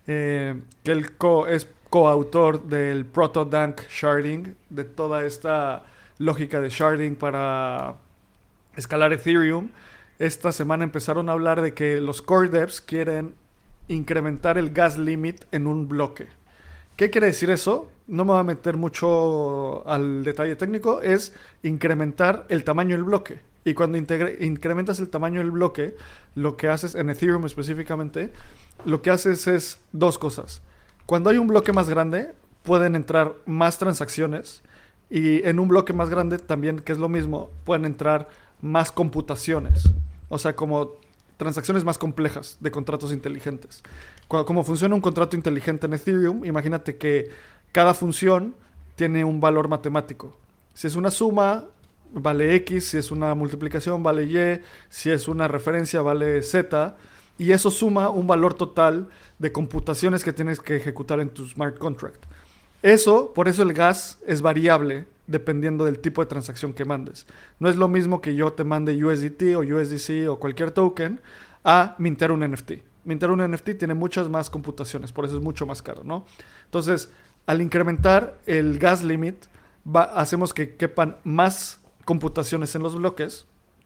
eh, que él co es coautor del Proto-Dank sharding, de toda esta lógica de sharding para escalar Ethereum. Esta semana empezaron a hablar de que los core devs quieren incrementar el gas limit en un bloque. ¿Qué quiere decir eso? No me voy a meter mucho al detalle técnico, es incrementar el tamaño del bloque. Y cuando integre- incrementas el tamaño del bloque, lo que haces en Ethereum específicamente, lo que haces es dos cosas. Cuando hay un bloque más grande, pueden entrar más transacciones y en un bloque más grande también, que es lo mismo, pueden entrar más computaciones. O sea, como transacciones más complejas de contratos inteligentes. Cu- Como funciona un contrato inteligente en Ethereum, imagínate que cada función tiene un valor matemático. Si es una suma, vale X; si es una multiplicación, vale Y; si es una referencia, vale Z. Y eso suma un valor total de computaciones que tienes que ejecutar en tu smart contract. Eso, por eso el gas es variable dependiendo del tipo de transacción que mandes. No es lo mismo que yo te mande U S D T o U S D C o cualquier token a mintar un N F T. Mintar un N F T tiene muchas más computaciones, por eso es mucho más caro, ¿no? Entonces, al incrementar el gas limit, va- hacemos que quepan más computaciones en los bloques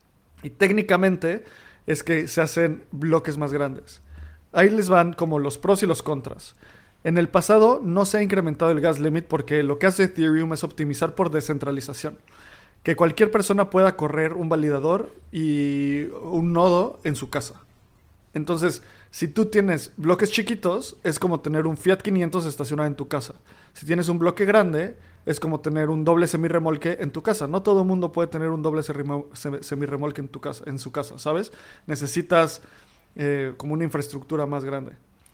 y técnicamente es que se hacen bloques más grandes. Ahí les van como los pros y los contras. En el pasado no se ha incrementado el gas limit porque lo que hace Ethereum es optimizar por descentralización. Que cualquier persona pueda correr un validador y un nodo en su casa. Entonces, si tú tienes bloques chiquitos, es como tener un Fiat quinientos estacionado en tu casa. Si tienes un bloque grande, es como tener un doble semirremolque en tu casa. No todo el mundo puede tener un doble serrimo- se- semirremolque en tu casa, en su casa, ¿sabes? Necesitas eh, como una infraestructura más grande.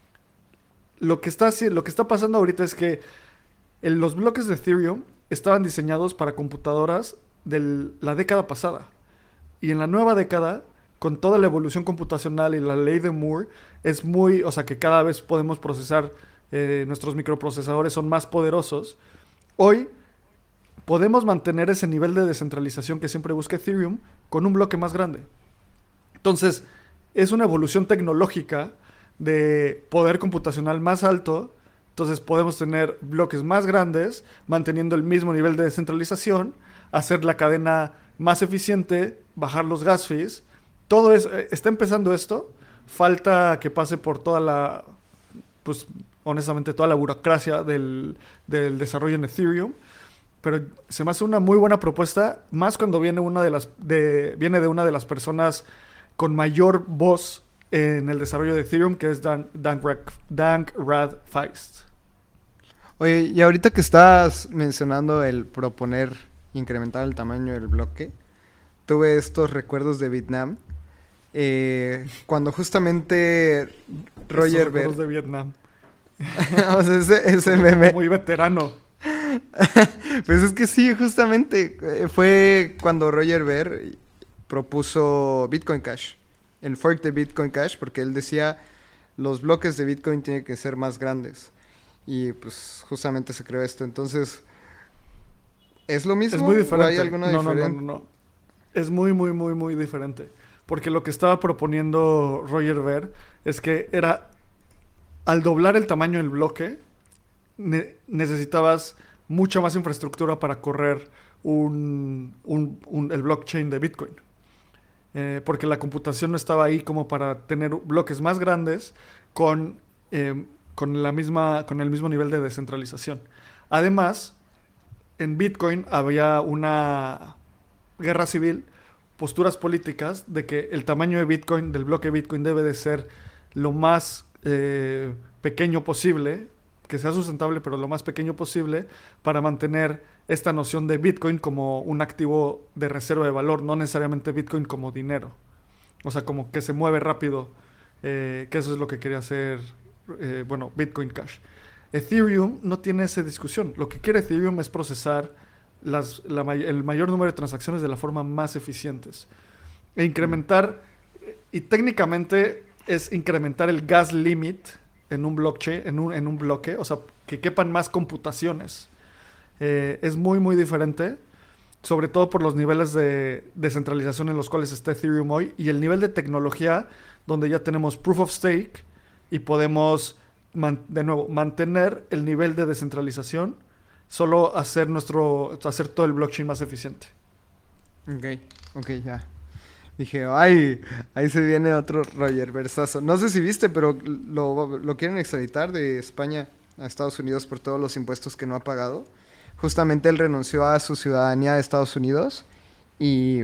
Lo que está, haci- lo que está pasando ahorita es que el- los bloques de Ethereum estaban diseñados para computadoras de la década pasada. Y en la nueva década, con toda la evolución computacional y la ley de Moore, es muy, o sea, que cada vez podemos procesar, eh, nuestros microprocesadores son más poderosos. Hoy podemos mantener ese nivel de descentralización que siempre busca Ethereum con un bloque más grande. Entonces, es una evolución tecnológica de poder computacional más alto. Entonces, podemos tener bloques más grandes, manteniendo el mismo nivel de descentralización, hacer la cadena más eficiente, bajar los gas fees. Todo es, eh, está empezando esto. Falta que pase por toda la, pues, honestamente, toda la burocracia del, del desarrollo en Ethereum. Pero se me hace una muy buena propuesta, más cuando viene una de las de, viene de una de las personas con mayor voz en el desarrollo de Ethereum, que es Dan, Dan, Rad- Dan Rad Feist. Oye, y ahorita que estás mencionando el proponer incrementar el tamaño del bloque, tuve estos recuerdos de Vietnam, eh, cuando justamente Esos Roger recuerdos Ver, de Vietnam. o sea, ese, ese meme, Muy veterano. pues es que sí, justamente eh, fue cuando Roger Ver propuso Bitcoin Cash, el fork de Bitcoin Cash, porque él decía los bloques de Bitcoin tienen que ser más grandes. Y pues justamente se creó esto. Entonces, ¿es lo Es mismo muy o hay diferente. alguna No, no, no, diferencia? no, no. Es muy, muy, muy, muy diferente. Porque lo que estaba proponiendo Roger Ver es que era, al doblar el tamaño del bloque, ne- necesitabas mucha más infraestructura para correr un, un- un- el blockchain de Bitcoin. Eh, porque la computación no estaba ahí como para tener bloques más grandes con, em, con la misma, con el mismo nivel de descentralización. Además, en Bitcoin había una guerra civil, posturas políticas de que el tamaño de Bitcoin, del bloque Bitcoin, debe de ser lo más eh, pequeño posible, que sea sustentable, pero lo más pequeño posible, para mantener esta noción de Bitcoin como un activo de reserva de valor, no necesariamente Bitcoin como dinero. O sea, como que se mueve rápido, eh, que eso es lo que quería hacer, eh, bueno, Bitcoin Cash. Ethereum no tiene esa discusión. Lo que quiere Ethereum es procesar las- la may- el mayor número de transacciones de la forma más eficientes. E Mm. incrementar, y técnicamente es incrementar el gas limit en un blockchain, en un, en un bloque, o sea, que quepan más computaciones. Eh, es muy, muy diferente, sobre todo por los niveles de descentralización en los cuales está Ethereum hoy y el nivel de tecnología donde ya tenemos proof of stake y podemos, man- de nuevo, mantener el nivel de descentralización, solo hacer nuestro, hacer todo el blockchain más eficiente. Ok, ok, ya. Dije, ay, ahí se viene otro Roger Versazo. No sé si viste, pero lo, lo quieren extraditar de España a Estados Unidos por todos los impuestos que no ha pagado. Justamente él renunció a su ciudadanía de Estados Unidos y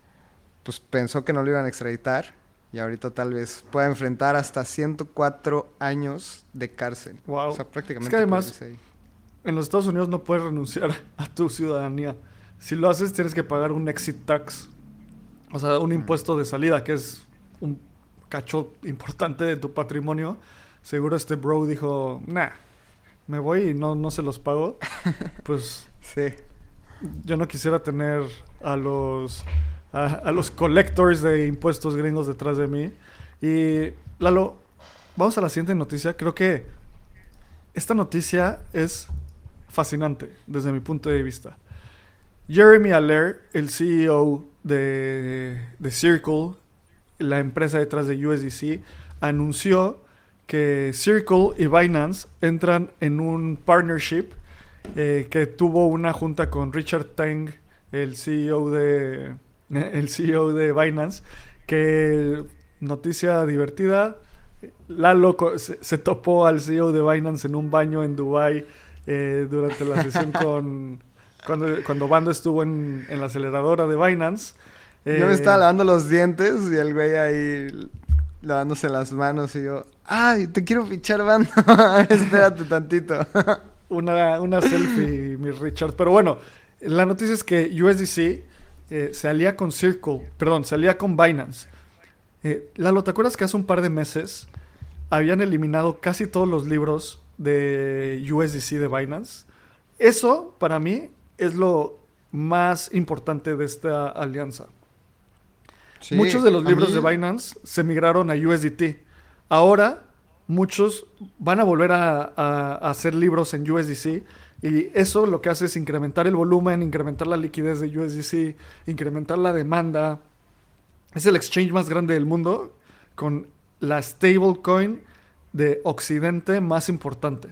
pues pensó que no lo iban a extraditar y ahorita tal vez pueda enfrentar hasta ciento cuatro años de cárcel. O Wow. sea, Es que prácticamente por además, irse ahí. en los Estados Unidos no puedes renunciar a tu ciudadanía. Si lo haces, tienes que pagar un exit tax, o sea, un Mm. impuesto de salida, que es un cacho importante de tu patrimonio. Seguro este bro dijo, nah, me voy y no, no se los pago. Pues Sí. yo no quisiera tener a los, a, a los collectors de impuestos gringos detrás de mí. Y Lalo, vamos a la siguiente noticia. Creo que esta noticia es fascinante desde mi punto de vista. Jeremy Allaire, el C E O de, de Circle, la empresa detrás de U S D C, anunció que Circle y Binance entran en un partnership, eh, que tuvo una junta con Richard Teng, el C E O de, el C E O de Binance, que noticia divertida, Lalo co- se, se topó al C E O de Binance en un baño en Dubai eh, durante la sesión con cuando, cuando Bando estuvo en, en la aceleradora de Binance. Yo me estaba Eh, lavando los dientes y el güey ahí lavándose las manos y yo, ay, te quiero fichar, banda. Espérate tantito. una, una selfie, mi Richard. Pero bueno, la noticia es que U S D C eh, se alía con Circle, perdón, se alía con Binance. Eh, Lalo, ¿te acuerdas que hace un par de meses habían eliminado casi todos los libros de U S D C de Binance? Eso, para mí, es lo más importante de esta alianza. Muchos Sí, de los a libros de mí, Binance se migraron a U S D T. Ahora, muchos van a volver a, a- a hacer libros en U S D C. Y eso lo que hace es incrementar el volumen, incrementar la liquidez de U S D C, incrementar la demanda. Es el exchange más grande del mundo con la stablecoin de Occidente más importante.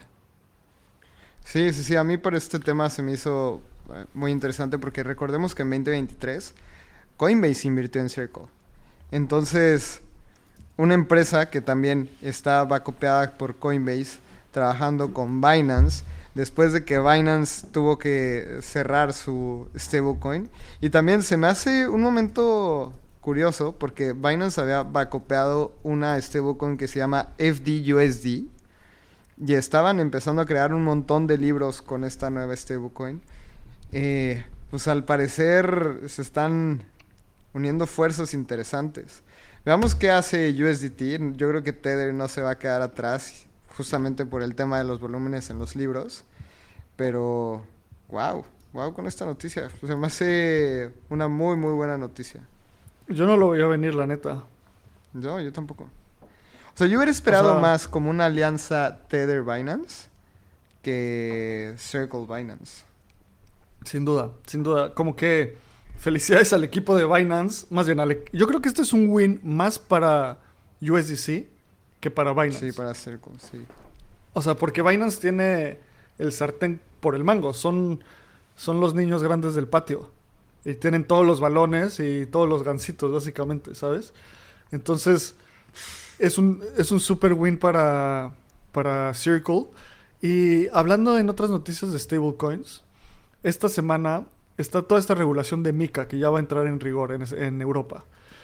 sí, sí, sí, a mí por este tema se me hizo eh, muy interesante porque recordemos que en dos mil veintitrés Coinbase invirtió en Circle. Entonces, una empresa que también estaba copiada por Coinbase, trabajando con Binance, después de que Binance tuvo que cerrar su stablecoin. Y también se me hace un momento curioso porque Binance había bacopeado una stablecoin que se llama F D U S D y estaban empezando a crear un montón de libros con esta nueva stablecoin. Eh, pues al parecer se están uniendo fuerzas interesantes. Veamos qué hace U S D T. Yo creo que Tether no se va a quedar atrás, justamente por el tema de los volúmenes en los libros. Pero, wow, wow con esta noticia. Se me hace una muy, muy buena noticia. Yo no lo voy a venir, la neta. Yo, yo tampoco. O sea, yo hubiera O esperado sea, más como una alianza Tether-Binance que Circle-Binance. sin duda, sin duda. Como que felicidades al equipo de Binance. Más bien, al e- yo creo que este es un win más para U S D C que para Sí, Binance. para Circle, sí. O sea, porque Binance tiene el sartén por el mango. Son, son los niños grandes del patio. Y tienen todos los balones y todos los gancitos, básicamente, ¿sabes? Entonces, es un, es un super win para, para Circle. Y hablando en otras noticias de stablecoins, esta semana está toda esta regulación de MiCA que ya va a entrar en rigor en, es- en Europa.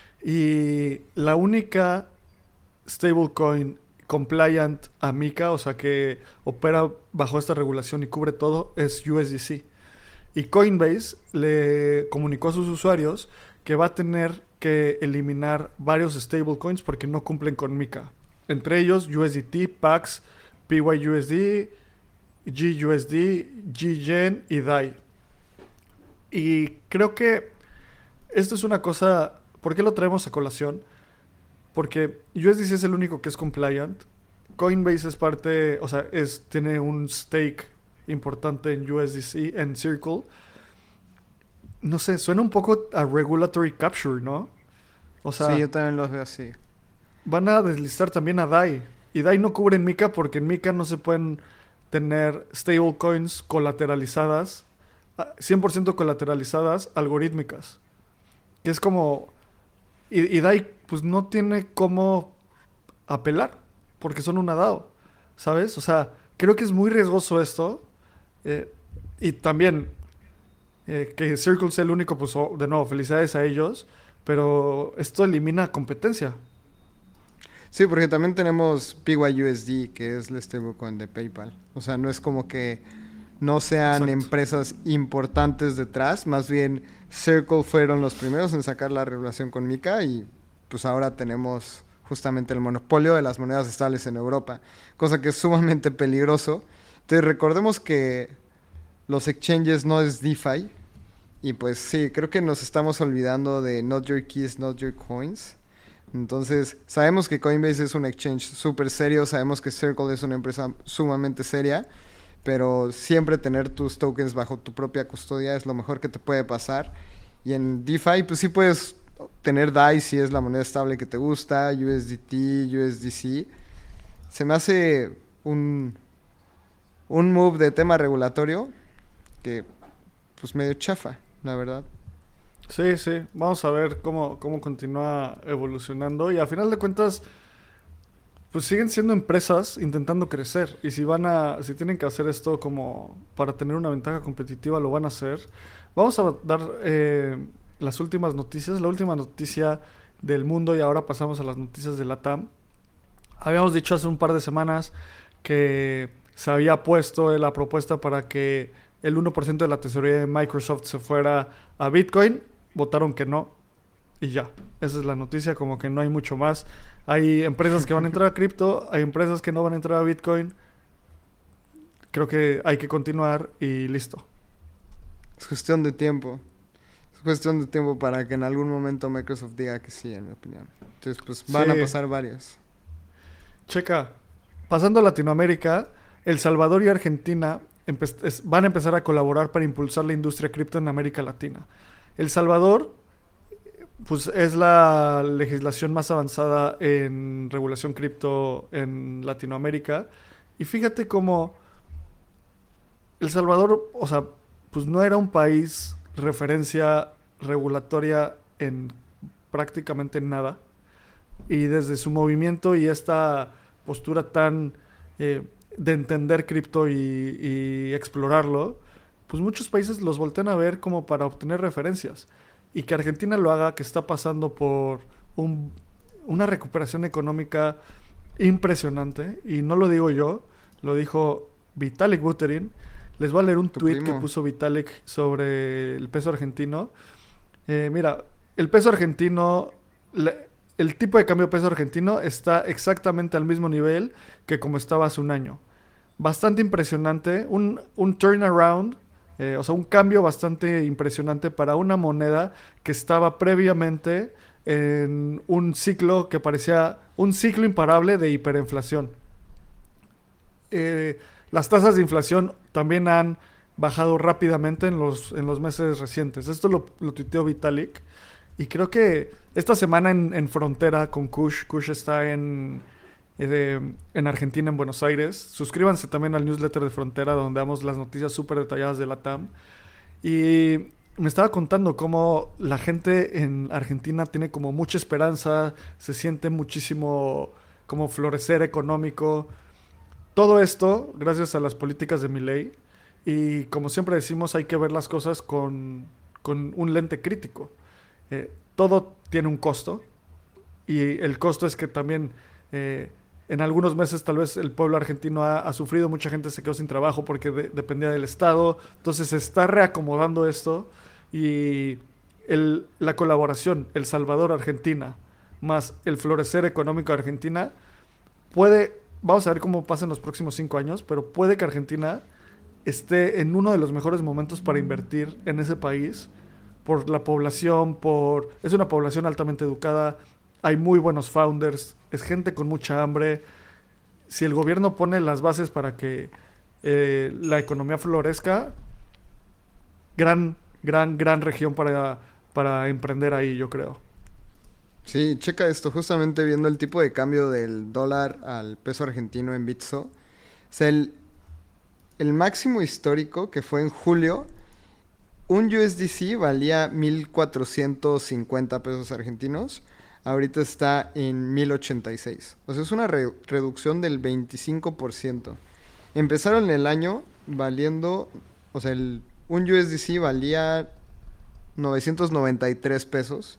Y la única stablecoin compliant a MiCA, o sea que opera bajo esta regulación y cubre todo, es U S D C. Y Coinbase le comunicó a sus usuarios que va a tener que eliminar varios stablecoins porque no cumplen con MiCA. Entre ellos U S D T, Pax, P Y U S D, G U S D, G-Gen y D A I. Y creo que esto es una cosa, ¿por qué lo traemos a colación? Porque U S D C es el único que es compliant. Coinbase es parte, o sea, es, tiene un stake importante en U S D C, en Circle. No sé, suena un poco a regulatory capture, ¿no? O Sí, sea, yo también los veo así. van a deslistar también a D A I. Y D A I no cubre en MiCA porque en MiCA no se pueden tener stablecoins colateralizadas, ah, cien por ciento colateralizadas, algorítmicas. Que es como... Y, y D A I pues no tiene cómo apelar porque son una DAO, ¿sabes? O sea, creo que es muy riesgoso esto. eh, y también eh, que Circle sea el único, pues oh, de nuevo, felicidades a ellos. Pero esto elimina competencia. Sí, porque también tenemos P Y U S D, que es el stablecoin de PayPal. O sea, no es como que no sean Exacto. empresas importantes detrás, más bien Circle fueron los primeros en sacar la regulación con MiCA y pues ahora tenemos justamente el monopolio de las monedas estables en Europa, cosa que es sumamente peligroso. Entonces recordemos que los exchanges no es DeFi y pues sí, creo que nos estamos olvidando de Not Your Keys, Not Your Coins. Entonces, sabemos que Coinbase es un exchange súper serio, sabemos que Circle es una empresa sumamente seria, pero siempre tener tus tokens bajo tu propia custodia es lo mejor que te puede pasar. Y en DeFi, pues sí puedes tener D A I si es la moneda estable que te gusta, U S D T, U S D C. Se me hace un, un move de tema regulatorio que, pues medio chafa, la verdad. Sí, sí. Vamos a ver cómo, cómo continúa evolucionando. Y a final de cuentas, pues siguen siendo empresas intentando crecer. Y si van a, si tienen que hacer esto como para tener una ventaja competitiva, lo van a hacer. Vamos a dar eh, las últimas noticias. La última noticia del mundo y ahora pasamos a las noticias de LATAM. Habíamos dicho hace un par de semanas que se había puesto la propuesta para que el uno por ciento de la tesorería de Microsoft se fuera a Bitcoin. Votaron que no y ya. Esa es la noticia, como que no hay mucho más. Hay empresas que van a entrar a cripto, hay empresas que no van a entrar a Bitcoin. Creo que hay que continuar y listo. Es cuestión de tiempo. Es cuestión de tiempo para que en algún momento Microsoft diga que sí, en mi opinión. Entonces, pues van a Sí, pasar varios. checa. Pasando a Latinoamérica, El Salvador y Argentina empe- es- van a empezar a colaborar para impulsar la industria cripto en América Latina. El Salvador, pues es la legislación más avanzada en regulación cripto en Latinoamérica. Y fíjate cómo El Salvador, o sea, pues no era un país referencia regulatoria en prácticamente nada. Y desde su movimiento y esta postura tan eh, de entender cripto y, y explorarlo, pues muchos países los voltean a ver como para obtener referencias. Y que Argentina lo haga, que está pasando por un- una recuperación económica impresionante, y no lo digo yo, lo dijo Vitalik Buterin. Les voy a leer un Tu tweet que primo. puso Vitalik sobre el peso argentino. Eh, mira, el peso argentino, la- el tipo de cambio peso argentino está exactamente al mismo nivel que como estaba hace un año. Bastante impresionante, un, un turnaround, eh, o sea, un cambio bastante impresionante para una moneda que estaba previamente en un ciclo que parecía un ciclo imparable de hiperinflación. Eh, las tasas de inflación también han bajado rápidamente en los, en los meses recientes. Esto lo, lo tuiteó Vitalik. Y creo que esta semana en, en frontera con Kush, Kush está en, eh, de- en Argentina, en Buenos Aires. Suscríbanse también al newsletter de Frontera, donde damos las noticias súper detalladas de la T A M. Y me estaba contando cómo la gente en Argentina tiene como mucha esperanza, se siente muchísimo como florecer económico. Todo esto gracias a las políticas de Milei. Y como siempre decimos, hay que ver las cosas con, con un lente crítico. Eh, todo tiene un costo y el costo es que también eh, en algunos meses tal vez el pueblo argentino ha, ha sufrido, mucha gente se quedó sin trabajo porque de- dependía del Estado, entonces se está reacomodando esto y el- la colaboración El Salvador-Argentina más el florecer económico de Argentina puede, vamos a ver cómo pasa en los próximos cinco años, pero puede que Argentina esté en uno de los mejores momentos para invertir en ese país por la población, por es una población altamente educada, hay muy buenos founders, es gente con mucha hambre. Si el gobierno pone las bases para que eh, la economía florezca, gran, gran, gran región para, para emprender ahí, yo creo. Sí, checa esto, justamente viendo el tipo de cambio del dólar al peso argentino en Bitso. O sea, el, el máximo histórico que fue en julio, un U S D C valía mil cuatrocientos cincuenta pesos argentinos. Ahorita está en mil ochenta y seis. O sea, es una re- reducción del veinticinco por ciento. Empezaron el año valiendo, o sea, el, un U S D C valía novecientos noventa y tres pesos,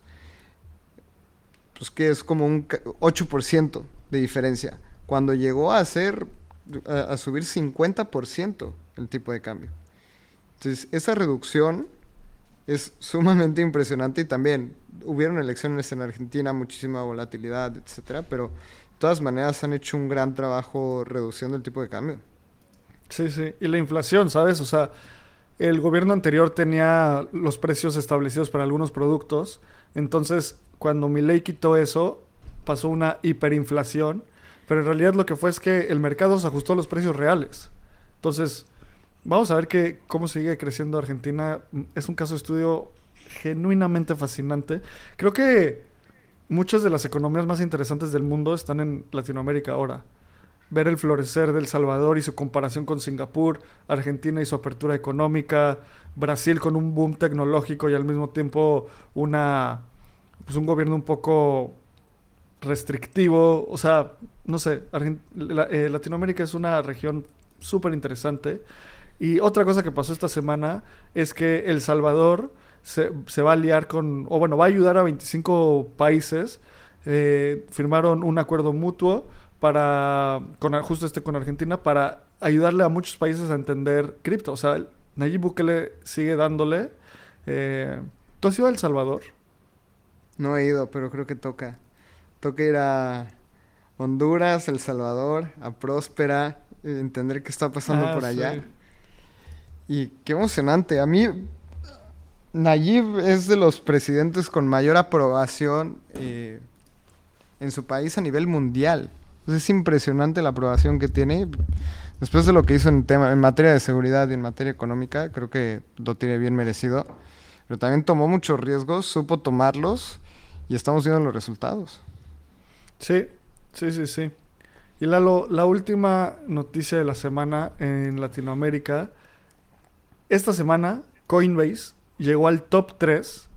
pues que es como un ca- ocho por ciento de diferencia. Cuando llegó a ser, a, a subir cincuenta por ciento el tipo de cambio. Entonces, esa reducción es sumamente impresionante y también hubieron elecciones en Argentina, muchísima volatilidad, etcétera, pero de todas maneras han hecho un gran trabajo reduciendo el tipo de cambio. Sí, sí. Y la inflación, ¿sabes? O sea, el gobierno anterior tenía los precios establecidos para algunos productos. Entonces, cuando Milei quitó eso, pasó una hiperinflación. Pero en realidad lo que fue es que el mercado se ajustó a los precios reales. Entonces, vamos a ver que, cómo sigue creciendo Argentina. Mm, Es un caso de estudio genuinamente fascinante. Creo que muchas de las economías más interesantes del mundo están en Latinoamérica ahora. Ver el florecer de El Salvador y su comparación con Singapur, Argentina y su apertura económica, Brasil con un boom tecnológico y al mismo tiempo una, pues un gobierno un poco restrictivo. O sea, no sé, Argen- la- eh, Latinoamérica es una región súper interesante. Y otra cosa que pasó esta semana es que El Salvador se, se va a aliar con, o bueno, va a ayudar a veinticinco países. Eh, firmaron un acuerdo mutuo para, con, justo este con Argentina, para ayudarle a muchos países a entender cripto. O sea, Nayib Bukele sigue dándole. Eh, ¿Tú has ido a El Salvador? No he ido, pero creo que toca. Toca ir a Honduras, El Salvador, a Próspera, eh, entender qué está pasando Ah, por allá. sí. Y qué emocionante. A mí, Nayib es de los presidentes con mayor aprobación eh, en su país a nivel mundial. Entonces, es impresionante la aprobación que tiene. Después de lo que hizo en tema, en materia de seguridad y en materia económica, creo que lo tiene bien merecido. Pero también tomó muchos riesgos, supo tomarlos y estamos viendo los resultados. Sí, sí, sí, sí. Y Lalo, la última noticia de la semana en Latinoamérica. Esta semana, Coinbase llegó al top tres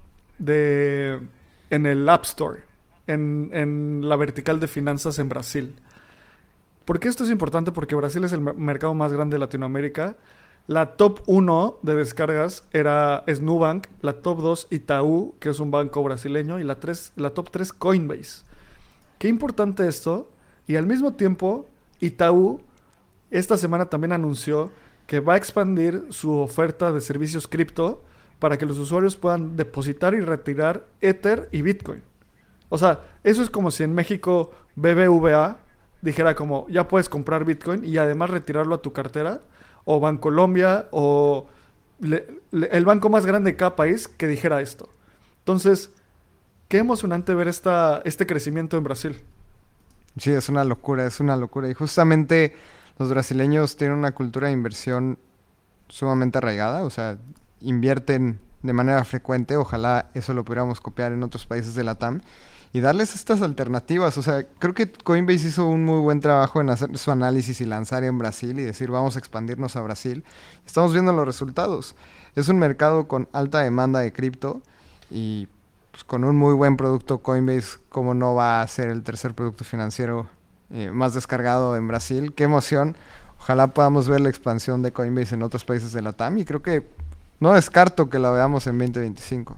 de, en el App Store, en, en la vertical de finanzas en Brasil. ¿Por qué esto es importante? Porque Brasil es el mer- mercado más grande de Latinoamérica. La top uno de descargas era es Nubank, la top dos Itaú, que es un banco brasileño, y la, tres, la top tres Coinbase. Qué importante esto. Y al mismo tiempo, Itaú esta semana también anunció que va a expandir su oferta de servicios cripto para que los usuarios puedan depositar y retirar Ether y Bitcoin. O sea, eso es como si en México B B V A dijera como ya puedes comprar Bitcoin y además retirarlo a tu cartera, o Bancolombia, o le- le- el banco más grande de cada país que dijera esto. Entonces, qué emocionante ver esta, este crecimiento en Brasil. Sí, es una locura, es una locura. Y justamente los brasileños tienen una cultura de inversión sumamente arraigada, o sea, invierten de manera frecuente, ojalá eso lo pudiéramos copiar en otros países de la T A M y darles estas alternativas, o sea, creo que Coinbase hizo un muy buen trabajo en hacer su análisis y lanzar en Brasil y decir, vamos a expandirnos a Brasil. Estamos viendo los resultados. Es un mercado con alta demanda de cripto y pues, con un muy buen producto Coinbase, ¿cómo no va a ser el tercer producto financiero eh, más descargado en Brasil? Qué emoción. Ojalá podamos ver la expansión de Coinbase en otros países de la T A M y creo que no descarto que la veamos en dos mil veinticinco.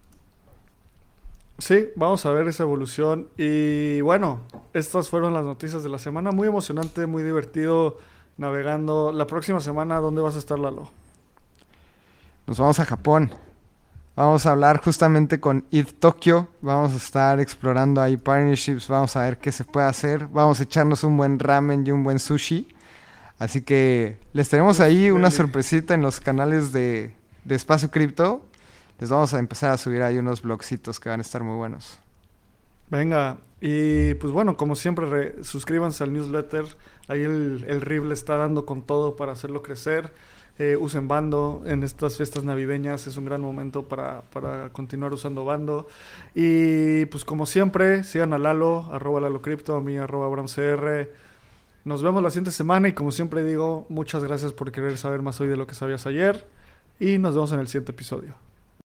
Sí, vamos a ver esa evolución. Y bueno, estas fueron las noticias de la semana. Muy emocionante, muy divertido navegando. La próxima semana, ¿dónde vas a estar, Lalo? Nos vamos a Japón. Vamos a hablar justamente con I T Tokyo. Vamos a estar explorando ahí partnerships. Vamos a ver qué se puede hacer. Vamos a echarnos un buen ramen y un buen sushi. Así que les tenemos Uf, ahí una deli. sorpresita en los canales de, de Espacio Cripto. Les vamos a empezar a subir ahí unos blogcitos que van a estar muy buenos. Venga, y pues bueno, como siempre, re- suscríbanse al newsletter. Ahí el, el R I B le está dando con todo para hacerlo crecer. Eh, usen Bando en estas fiestas navideñas, es un gran momento para, para continuar usando Bando. Y pues como siempre, sigan a Lalo, arroba Lalo Crypto, a mí, arroba AbramCR. Nos vemos la siguiente semana y como siempre digo, muchas gracias por querer saber más hoy de lo que sabías ayer y nos vemos en el siguiente episodio.